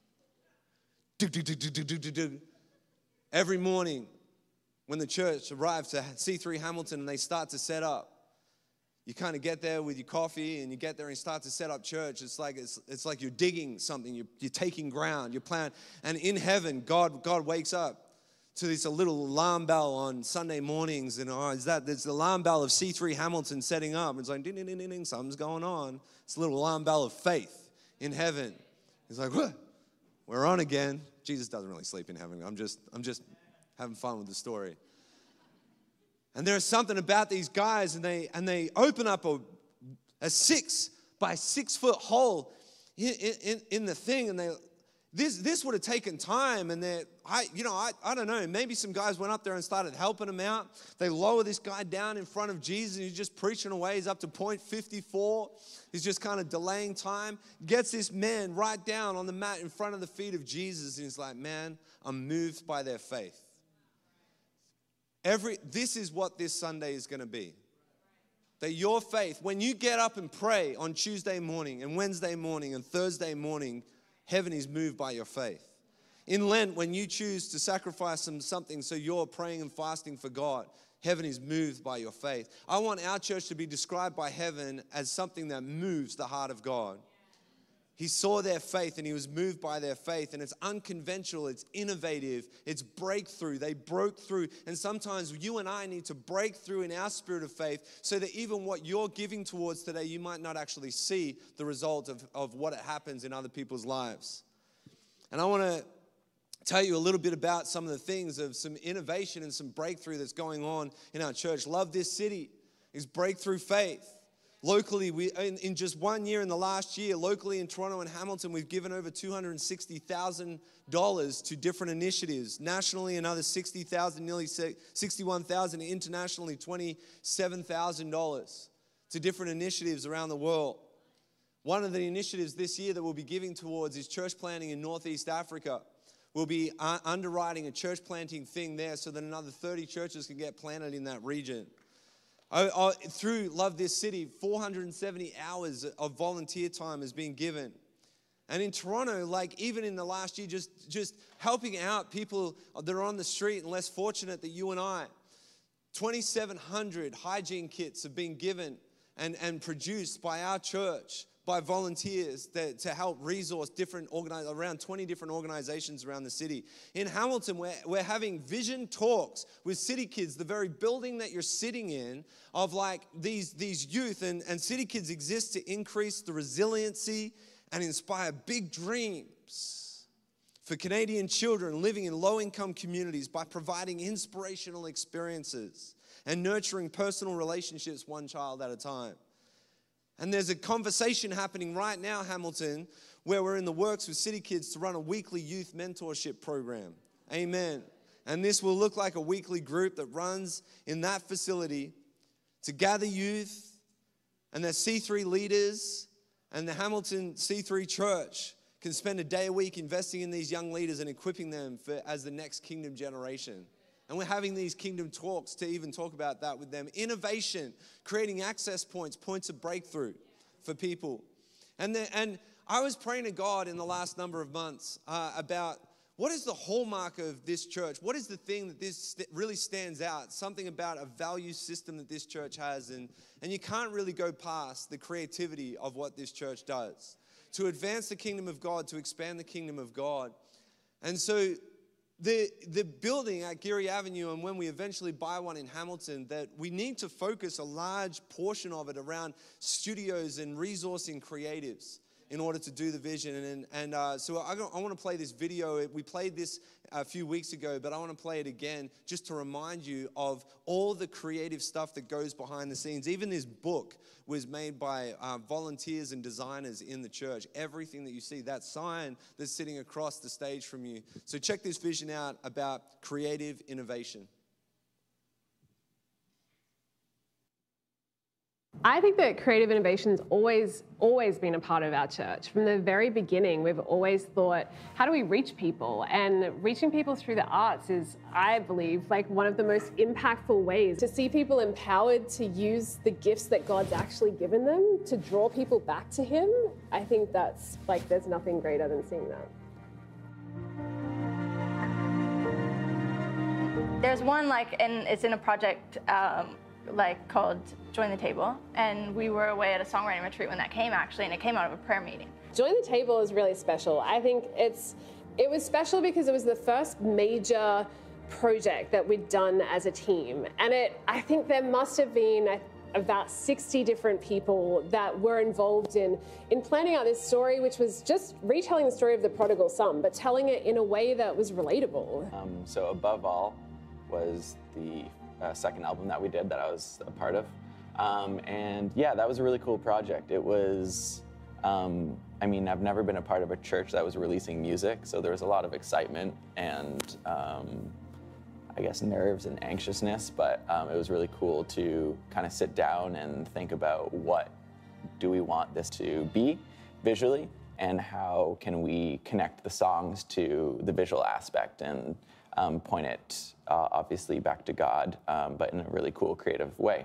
Every morning, when the church arrives to C3 Hamilton and they start to set up, you kind of get there with your coffee and you get there and start to set up church. It's like you're digging something. You're taking ground. You're planting. And in heaven, God wakes up to this little alarm bell on Sunday mornings. And there's the alarm bell of C3 Hamilton setting up. It's like, ding, ding, ding, ding, ding, something's going on. It's a little alarm bell of faith in heaven. It's like, what? We're on again. Jesus doesn't really sleep in heaven. I'm just having fun with the story. And there's something about these guys, and they open up a 6 by 6 foot hole in the thing, and this would have taken time. And I don't know, maybe some guys went up there and started helping him out. They lower this guy down in front of Jesus, and he's just preaching away. He's up to point 54. He's just kind of delaying time. Gets this man right down on the mat in front of the feet of Jesus, and he's like, man, I'm moved by their faith. This is what this Sunday is going to be. That your faith, when you get up and pray on Tuesday morning and Wednesday morning and Thursday morning, heaven is moved by your faith. In Lent, when you choose to sacrifice something so you're praying and fasting for God, heaven is moved by your faith. I want our church to be described by heaven as something that moves the heart of God. He saw their faith and he was moved by their faith, and it's unconventional, it's innovative, it's breakthrough. They broke through, and sometimes you and I need to break through in our spirit of faith so that even what you're giving towards today, you might not actually see the result of what happens in other people's lives. And I want to tell you a little bit about some of the things of some innovation and some breakthrough that's going on in our church. Love This City is breakthrough faith. Locally, in just 1 year, in the last year, locally in Toronto and Hamilton, we've given over $260,000 to different initiatives. Nationally, another $60,000, nearly $61,000. Internationally, $27,000 to different initiatives around the world. One of the initiatives this year that we'll be giving towards is church planting in Northeast Africa. We'll be underwriting a church planting thing there so that another 30 churches can get planted in that region. Through Love This City, 470 hours of volunteer time has been given. And in Toronto, like even in the last year, just helping out people that are on the street and less fortunate than you and I. 2,700 hygiene kits have been given and produced by our church, by volunteers to help resource around 20 different organizations around the city. In Hamilton, we're having vision talks with City Kids, the very building that you're sitting in, of like these youth. And City Kids exist to increase the resiliency and inspire big dreams for Canadian children living in low-income communities by providing inspirational experiences and nurturing personal relationships one child at a time. And there's a conversation happening right now, Hamilton, where we're in the works with City Kids to run a weekly youth mentorship program. Amen. And this will look like a weekly group that runs in that facility to gather youth and their C3 leaders, and the Hamilton C3 Church can spend a day a week investing in these young leaders and equipping them as the next kingdom generation. And we're having these kingdom talks to even talk about that with them. Innovation, creating access points of breakthrough for people. And I was praying to God in the last number of months about what is the hallmark of this church? What is the thing that this really stands out? Something about a value system that this church has. And you can't really go past the creativity of what this church does to advance the kingdom of God, to expand the kingdom of God. And so the building at Geary Avenue, and when we eventually buy one in Hamilton, that we need to focus a large portion of it around studios and resourcing creatives in order to do the vision. So I want to play this video. We played this a few weeks ago, but I want to play it again just to remind you of all the creative stuff that goes behind the scenes. Even this book was made by volunteers and designers in the church. Everything that you see, that sign that's sitting across the stage from you. So check this vision out about creative innovation. I think that creative innovation's always been a part of our church. From the very beginning, we've always thought, how do we reach people? And reaching people through the arts is, I believe, like one of the most impactful ways to see people empowered to use the gifts that God's actually given them to draw people back to Him. I think that's like, there's nothing greater than seeing that. There's one and it's in a project called Join the Table, and we were away at a songwriting retreat when that came, actually, and it came out of a prayer meeting. Join the Table is really special. I think it was special because it was the first major project that we'd done as a team, and I think there must have been about 60 different people that were involved in planning out this story, which was just retelling the story of the prodigal son, but telling it in a way that was relatable. So Above All was the second album that we did that I was a part of. And yeah, that was a really cool project. It was, I've never been a part of a church that was releasing music, so there was a lot of excitement and I guess nerves and anxiousness, but it was really cool to kind of sit down and think about what do we want this to be visually, and how can we connect the songs to the visual aspect and point it obviously back to God, but in a really cool, creative way.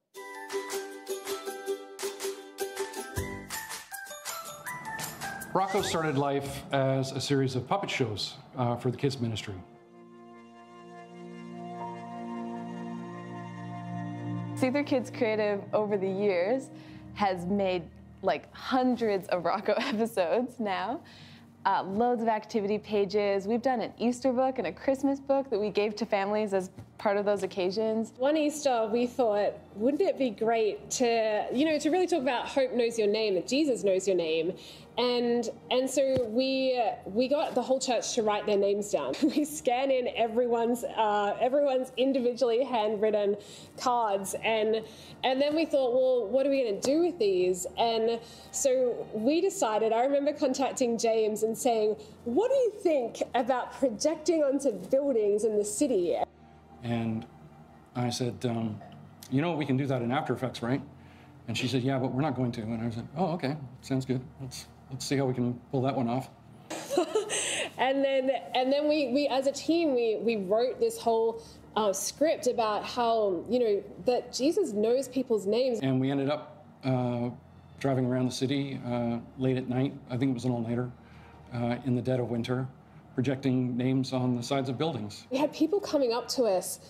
Rocco started life as a series of puppet shows for the kids ministry. C3 Kids Creative over the years has made like hundreds of Rocco episodes now. Loads of activity pages. We've done an Easter book and a Christmas book that we gave to families as part of those occasions. One Easter, we thought, wouldn't it be great to really talk about hope knows your name, that Jesus knows your name. And so we got the whole church to write their names down. We scan in everyone's individually handwritten cards, and then we thought, well, what are we going to do with these? And so we decided, I remember contacting James and saying, what do you think about projecting onto buildings in the city? And I said, we can do that in After Effects, right? And she said, yeah, but we're not going to. And I said, oh, okay, sounds good. Let's see how we can pull that one off. and then we as a team, we wrote this whole script about how, that Jesus knows people's names. And we ended up driving around the city late at night, I think it was an all-nighter, in the dead of winter, projecting names on the sides of buildings. We had people coming up to us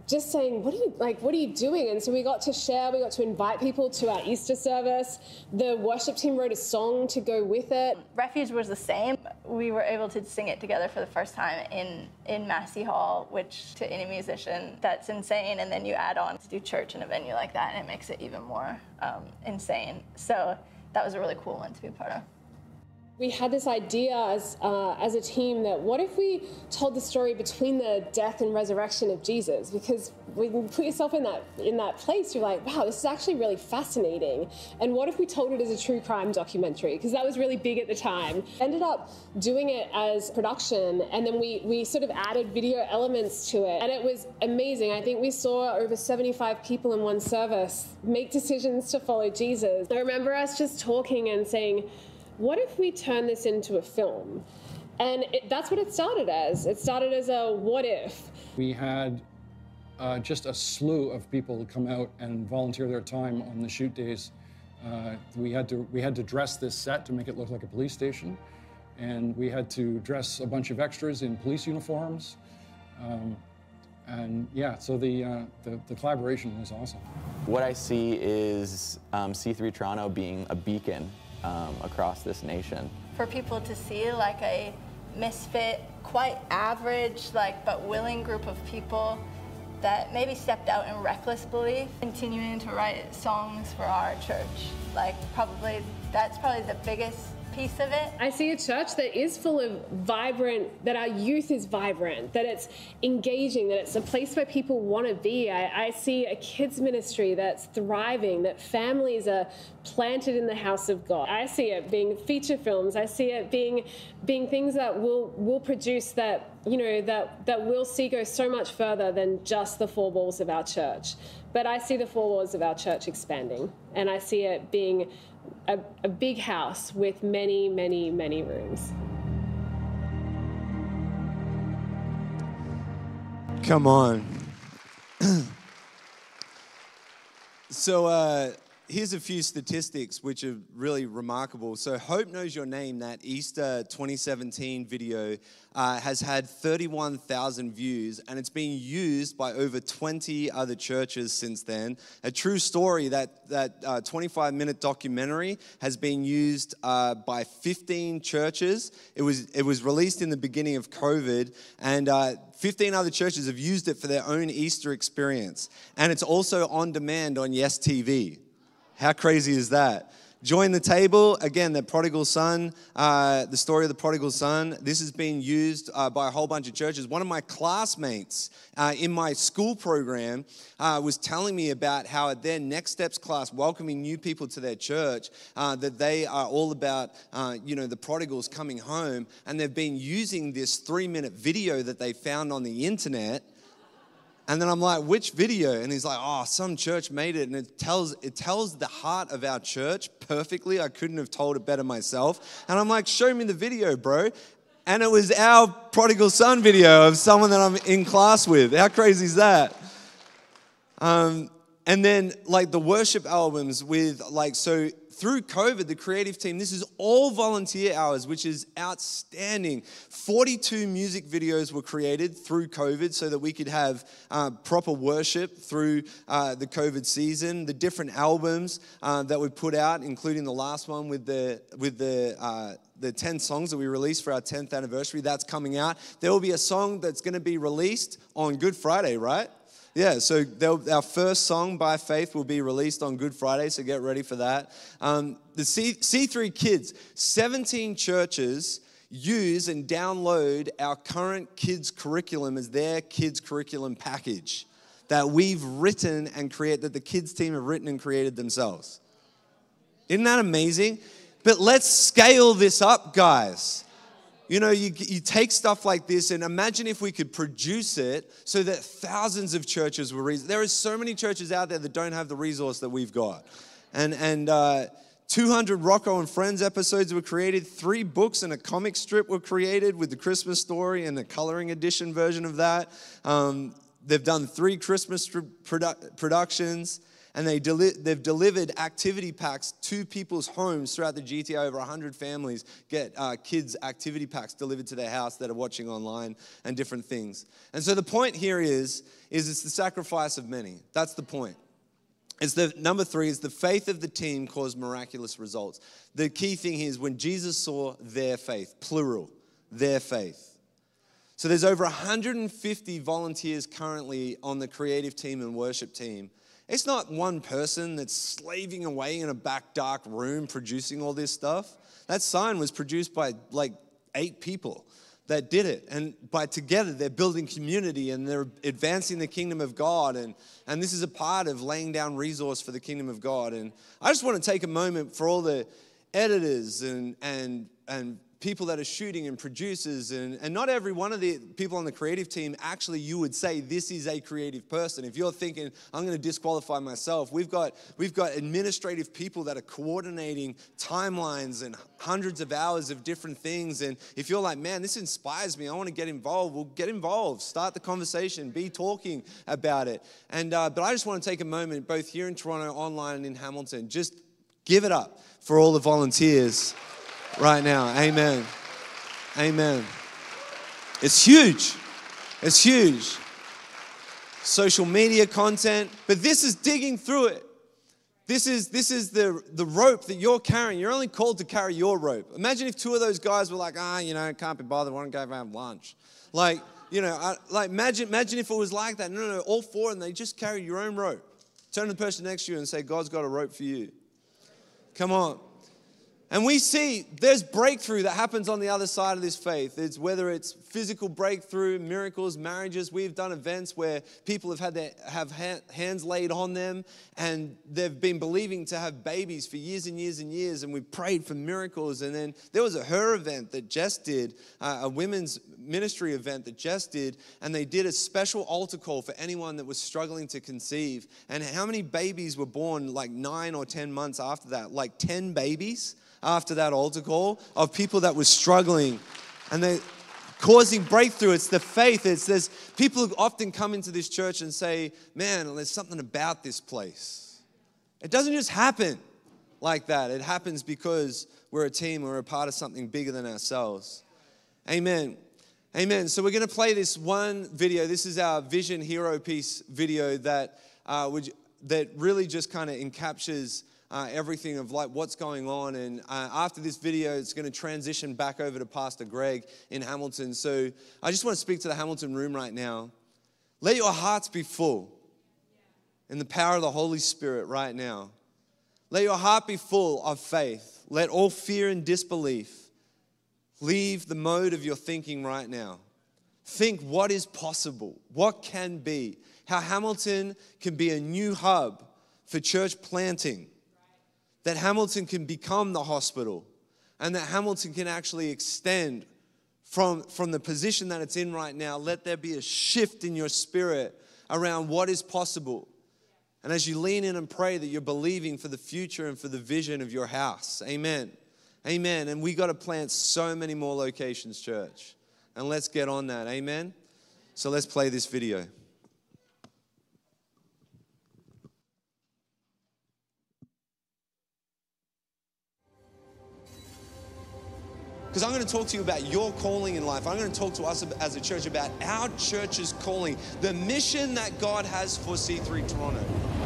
just saying, what are you doing? And so we got to share, we got to invite people to our Easter service. The worship team wrote a song to go with it. Refuge was the same. We were able to sing it together for the first time in Massey Hall, which to any musician, that's insane. And then you add on to do church in a venue like that, and it makes it even more insane. So that was a really cool one to be a part of. We had this idea as a team that what if we told the story between the death and resurrection of Jesus? Because when you put yourself in that place, you're like, wow, this is actually really fascinating. And what if we told it as a true crime documentary? Because that was really big at the time. Ended up doing it as production, and then we sort of added video elements to it, and it was amazing. I think we saw over 75 people in one service make decisions to follow Jesus. I remember us just talking and saying, what if we turn this into a film? And that's what it started as. It started as a what if. We had just a slew of people come out and volunteer their time on the shoot days. We had to dress this set to make it look like a police station, and we had to dress a bunch of extras in police uniforms. And yeah, so the collaboration was awesome. What I see is C3 Toronto being a beacon across this nation. For people to see like a misfit, quite average, but willing group of people that maybe stepped out in reckless belief, continuing to write songs for our church. That's probably the biggest piece of it. I see a church that is full of vibrant, that our youth is vibrant, that it's engaging, that it's a place where people want to be. I see a kids ministry that's thriving, that families are planted in the house of God. I see it being feature films. I see it being things that will produce that, that we'll see go so much further than just the four walls of our church. But I see the four walls of our church expanding, and I see it being a big house with many, many, many rooms. Come on. So here's a few statistics which are really remarkable. So Hope Knows Your Name, that Easter 2017 video, has had 31,000 views, and it's been used by over 20 other churches since then. A true story, that 25-minute documentary has been used by 15 churches. It was released in the beginning of COVID, and 15 other churches have used it for their own Easter experience. And it's also on demand on Yes TV. How crazy is that? Join the Table, again, the prodigal son, the story of the prodigal son. This has been used by a whole bunch of churches. One of my classmates in my school program was telling me about how at their Next Steps class, welcoming new people to their church, that they are all about, the prodigals coming home. And they've been using this 3-minute video that they found on the internet. And then I'm like, which video? And he's like, some church made it. And it tells the heart of our church perfectly. I couldn't have told it better myself. And I'm like, show me the video, bro. And it was our prodigal son video of someone that I'm in class with. How crazy is that? And then the worship albums with so through COVID, the creative team, this is all volunteer hours, which is outstanding. 42 music videos were created through COVID so that we could have proper worship through the COVID season. The different albums that we put out, including the last one with the 10 songs that we released for our 10th anniversary, that's coming out. There will be a song that's going to be released on Good Friday, right? Yeah, so our first song, By Faith, will be released on Good Friday, so get ready for that. The C3 Kids, 17 churches use and download our current kids curriculum as their kids curriculum package that we've written and created, that the kids team have written and created themselves. Isn't that amazing? But let's scale this up, guys. You take stuff like this, and imagine if we could produce it so that thousands of churches were reached. There are so many churches out there that don't have the resource that we've got. And 200 Rocco and Friends episodes were created. 3 books and a comic strip were created with the Christmas story and the coloring edition version of that. They've done 3 Christmas productions. And they've delivered activity packs to people's homes throughout the GTA. Over 100 families get kids' activity packs delivered to their house that are watching online and different things. And so the point here is it's the sacrifice of many. That's the point. Number 3 is the faith of the team caused miraculous results. The key thing here is when Jesus saw their faith, plural, their faith. So there's over 150 volunteers currently on the creative team and worship team. It's not one person that's slaving away in a back dark room producing all this stuff. That sign was produced by like 8 people that did it. And by together, they're building community and they're advancing the kingdom of God. And this is a part of laying down resource for the kingdom of God. And I just want to take a moment for all the editors and people that are shooting and producers. And not every one of the people on the creative team, actually, you would say this is a creative person. If you're thinking, I'm going to disqualify myself, we've got administrative people that are coordinating timelines and hundreds of hours of different things. And if you're like, man, this inspires me, I want to get involved, well, get involved. Start the conversation. Be talking about it. But I just want to take a moment, both here in Toronto, online, and in Hamilton. Just give it up for all the volunteers right now. Amen. Amen. It's huge. It's huge. Social media content, but this is digging through it. This is the rope that you're carrying. You're only called to carry your rope. Imagine if 2 of those guys were like, can't be bothered, want to go have lunch. Imagine if it was like that. No, all 4 and they just carry your own rope. Turn to the person next to you and say, God's got a rope for you. Come on. And we see there's breakthrough that happens on the other side of this faith. It's whether it's physical breakthrough, miracles, marriages. We've done events where people have hands laid on them and they've been believing to have babies for years and years and years, and we've prayed for miracles. And then there was a Her event that Jess did, a women's ministry event that Jess did, and they did a special altar call for anyone that was struggling to conceive. And how many babies were born like 9 or 10 months after that? Like 10 babies after that altar call of people that were struggling, and they're causing breakthrough. It's the faith. There's people who often come into this church and say, man, there's something about this place. It doesn't just happen like that. It happens because we're a team, we're a part of something bigger than ourselves. Amen. Amen. So we're going to play this one video. This is our Vision Hero Piece video that really just kind of encaptures everything of like what's going on. And after this video, it's going to transition back over to Pastor Greg in Hamilton. So I just want to speak to the Hamilton room right now. Let your hearts be full in the power of the Holy Spirit right now. Let your heart be full of faith. Let all fear and disbelief leave the mode of your thinking right now. Think what is possible, what can be, how Hamilton can be a new hub for church planting. That Hamilton can become the hospital, and that Hamilton can actually extend from the position that it's in right now. Let there be a shift in your spirit around what is possible. And as you lean in and pray, that you're believing for the future and for the vision of your house. Amen. Amen. And we got to plant so many more locations, church. And let's get on that. Amen. So let's play this video. Because I'm going to talk to you about your calling in life. I'm going to talk to us as a church about our church's calling, the mission that God has for C3 Toronto.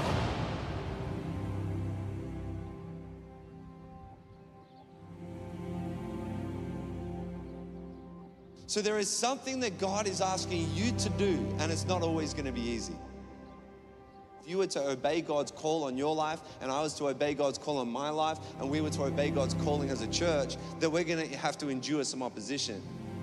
So there is something that God is asking you to do, and it's not always going to be easy. If you were to obey God's call on your life, and I was to obey God's call on my life, and we were to obey God's calling as a church, that we're going to have to endure some opposition.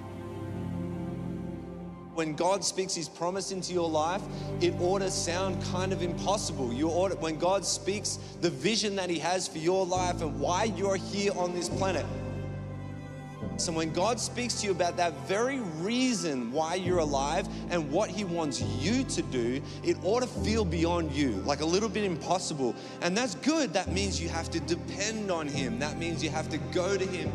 When God speaks His promise into your life, it ought to sound kind of impossible. When God speaks the vision that He has for your life and why you're here on this planet. So when God speaks to you about that very reason why you're alive and what He wants you to do, it ought to feel beyond you, like a little bit impossible. And that's good. That means you have to depend on Him. That means you have to go to Him.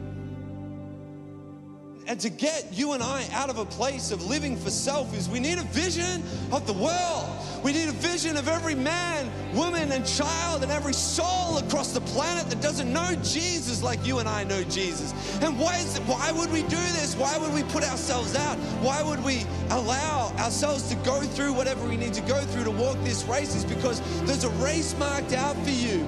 And to get you and I out of a place of living for self is we need a vision of the world. We need a vision of every man, woman, and child and every soul across the planet that doesn't know Jesus like you and I know Jesus. And why would we do this? Why would we put ourselves out? Why would we allow ourselves to go through whatever we need to go through to walk this race? Is because there's a race marked out for you.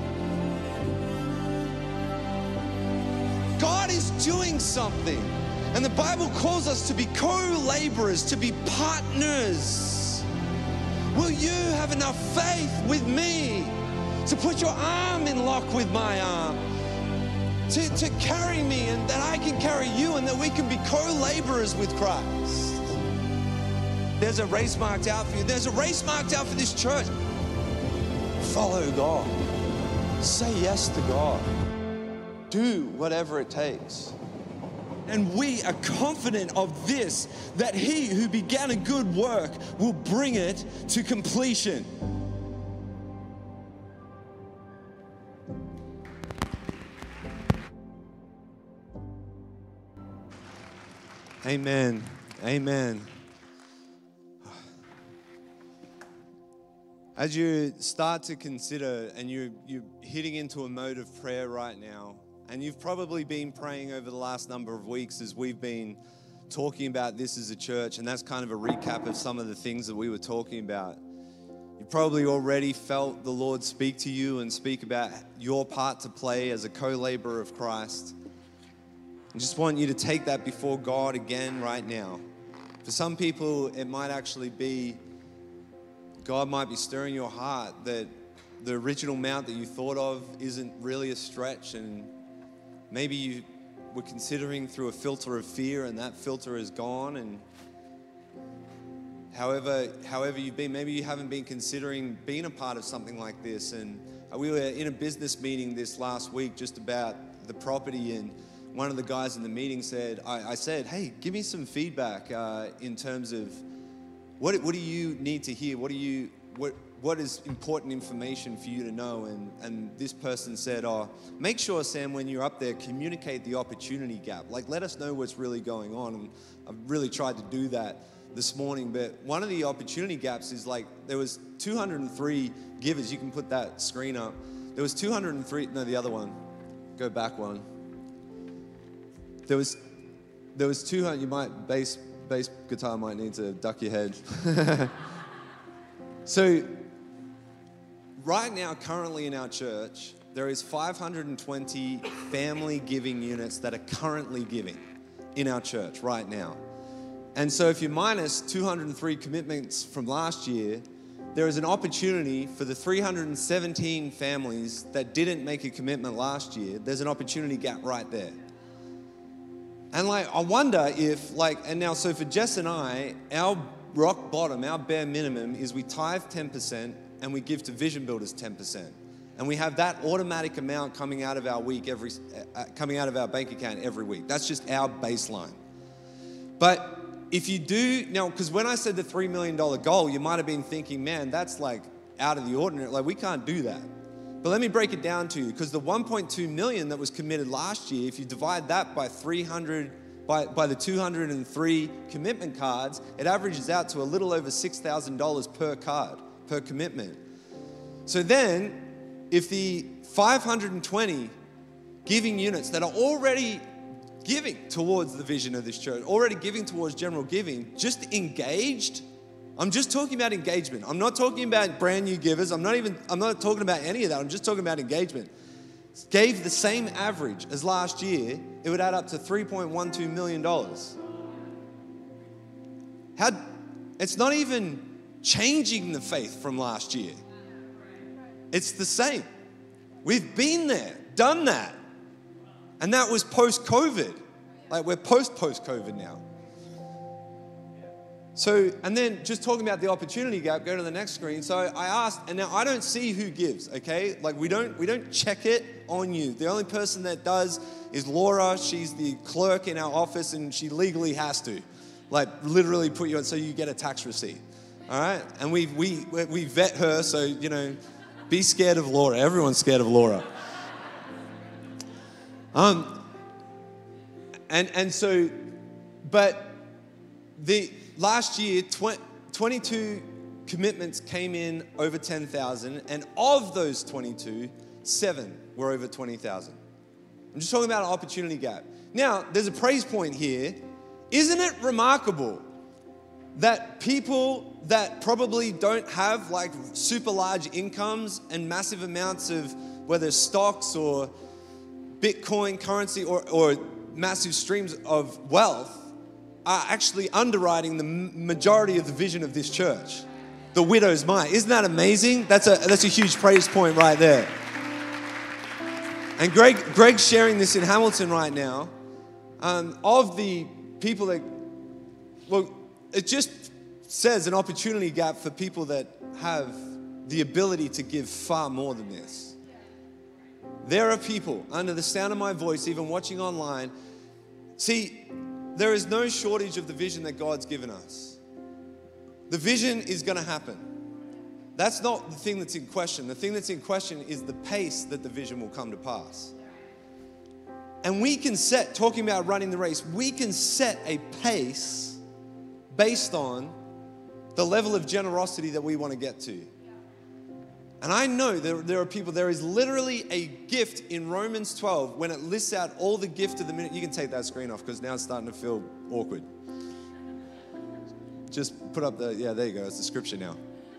God is doing something. And the Bible calls us to be co-laborers, to be partners. Will you have enough faith with me to put your arm in lock with my arm? To carry me and that I can carry you and that we can be co-laborers with Christ. There's a race marked out for you. There's a race marked out for this church. Follow God. Say yes to God. Do whatever it takes. And we are confident of this, that he who began a good work will bring it to completion. Amen. Amen. As you start to consider and you're hitting into a mode of prayer right now, and you've probably been praying over the last number of weeks as we've been talking about this as a church, and that's kind of a recap of some of the things that we were talking about. You probably already felt the Lord speak to you and speak about your part to play as a co-laborer of Christ. I just want you to take that before God again right now. For some people, it might actually be, God might be stirring your heart that the original amount that you thought of isn't really a stretch, and maybe you were considering through a filter of fear and that filter is gone. And however you've been, maybe you haven't been considering being a part of something like this. And we were in a business meeting this last week just about the property, and one of the guys in the meeting said, I said, hey, give me some feedback in terms of what do you need to hear? What is important information for you to know? And this person said, make sure, Sam, when you're up there, communicate the opportunity gap. Like, let us know what's really going on. And I've really tried to do that this morning. But one of the opportunity gaps is, like, there was 203 givers. You can put that screen up. There was 203, no, the other one. Go back one. There was 200, you might, bass guitar might need to duck your head. So, right now, currently in our church, there is 520 family giving units that are currently giving in our church right now. And so if you minus 203 commitments from last year, there is an opportunity for the 317 families that didn't make a commitment last year. There's an opportunity gap right there. And I wonder if, and now, so for Jess and I, our rock bottom, our bare minimum is we tithe 10%, and we give to Vision Builders 10%. And we have that automatic amount coming out of our coming out of our bank account every week. That's just our baseline. But if you do, now, because when I said the $3 million goal, you might have been thinking, man, that's out of the ordinary. We can't do that. But let me break it down to you, because the 1.2 million that was committed last year, if you divide that by 300, by the 203 commitment cards, it averages out to a little over $6,000 per card, per commitment. So then, if the 520 giving units that are already giving towards the vision of this church, already giving towards general giving, just engaged, I'm just talking about engagement. I'm not talking about brand new givers. I'm not talking about any of that. I'm just talking about engagement. Gave the same average as last year, it would add up to $3.12 million. It's not even changing the faith from last year. It's the same. We've been there, done that. And that was post-COVID. We're post-COVID now. So, and then just talking about the opportunity gap, go to the next screen. So I asked, and now I don't see who gives, okay? We don't check it on you. The only person that does is Laura. She's the clerk in our office, and she legally has to, literally put you on so you get a tax receipt, all right? And we vet her, so, be scared of Laura. Everyone's scared of Laura. And so, but last year, 22 commitments came in over 10,000, and of those 22, 7 were over 20,000. I'm just talking about an opportunity gap. Now, there's a praise point here. Isn't it remarkable that people that probably don't have like super large incomes and massive amounts of whether stocks or Bitcoin currency or massive streams of wealth are actually underwriting the majority of the vision of this church, the widow's mite? Isn't that amazing? That's a huge praise point right there. And Greg's sharing this in Hamilton right now. Of the people that, well, it just says an opportunity gap for people that have the ability to give far more than this. There are people under the sound of my voice, even watching online. See, there is no shortage of the vision that God's given us. The vision is going to happen. That's not the thing that's in question. The thing that's in question is the pace that the vision will come to pass. And we can set, talking about running the race, we can set a pace based on the level of generosity that we want to get to. And I know there are people, there is literally a gift in Romans 12 when it lists out all the gift of the minute. You can take that screen off because now it's starting to feel awkward. Just put up there you go, it's the scripture now.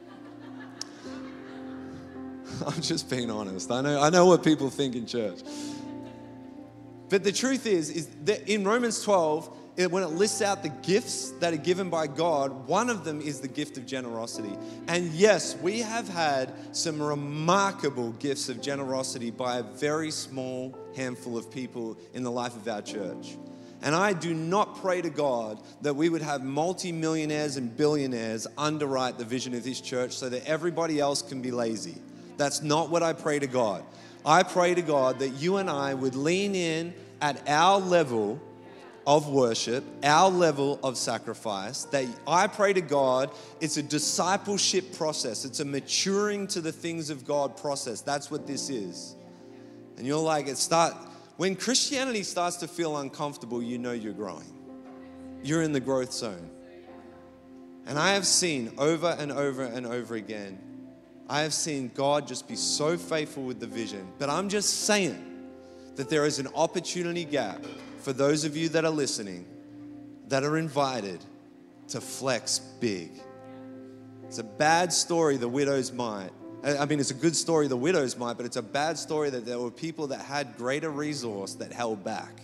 I'm just being honest. I know what people think in church. But the truth is that in Romans 12, when it lists out the gifts that are given by God, one of them is the gift of generosity. And yes, we have had some remarkable gifts of generosity by a very small handful of people in the life of our church. And I do not pray to God that we would have multi-millionaires and billionaires underwrite the vision of this church so that everybody else can be lazy. That's not what I pray to God. I pray to God that you and I would lean in at our level of worship, our level of sacrifice, that I pray to God, it's a discipleship process. It's a maturing to the things of God process. That's what this is. And you're like, when Christianity starts to feel uncomfortable, you know you're growing. You're in the growth zone. And I have seen over and over and over again, I have seen God just be so faithful with the vision. But I'm just saying that there is an opportunity gap for those of you that are listening, that are invited to flex big. It's a bad story, the widow's mite. It's a good story, the widow's mite, but it's a bad story that there were people that had greater resource that held back.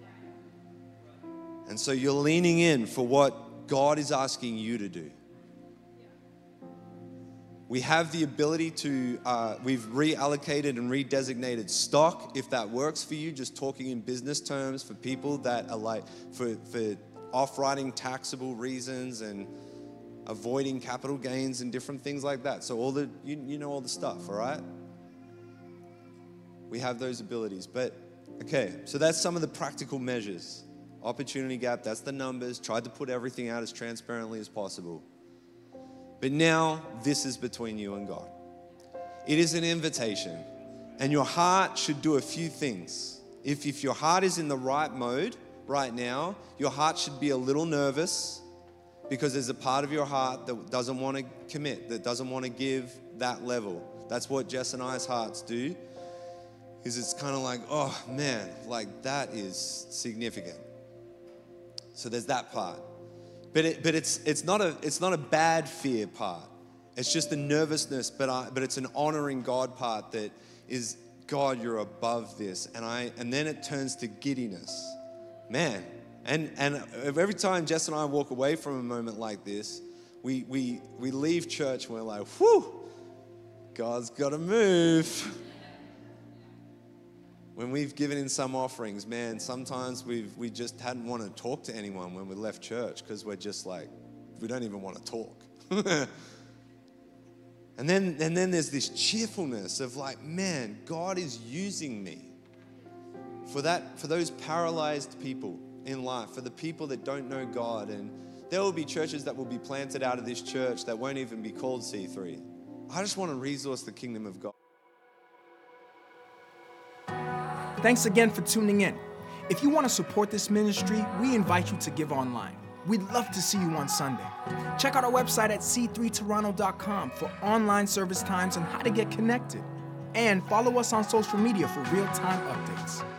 And so you're leaning in for what God is asking you to do. We have the ability to, we've reallocated and redesignated stock. If that works for you, just talking in business terms for people that are like, for off-writing taxable reasons and avoiding capital gains and different things like that. So all the, you know all the stuff, all right? We have those abilities. But, okay, so that's some of the practical measures. Opportunity gap, that's the numbers. Tried to put everything out as transparently as possible. But now, this is between you and God. It is an invitation. And your heart should do a few things. If your heart is in the right mode right now, your heart should be a little nervous because there's a part of your heart that doesn't want to commit, that doesn't want to give that level. That's what Jess and I's hearts do. Is it's kind of like, oh man, like that is significant. So there's that part. But it's not a bad fear part. It's just a nervousness, but it's an honoring God part that is, God, you're above this. And then it turns to giddiness. Man. And every time Jess and I walk away from a moment like this, we leave church and we're like, whew, God's got to move. When we've given in some offerings, man, sometimes we just hadn't want to talk to anyone when we left church because we're just like, we don't even want to talk. And then there's this cheerfulness of like, man, God is using me for those paralyzed people in life, for the people that don't know God. And there will be churches that will be planted out of this church that won't even be called C3. I just want to resource the kingdom of God. Thanks again for tuning in. If you want to support this ministry, we invite you to give online. We'd love to see you on Sunday. Check out our website at c3toronto.com for online service times and how to get connected. And follow us on social media for real-time updates.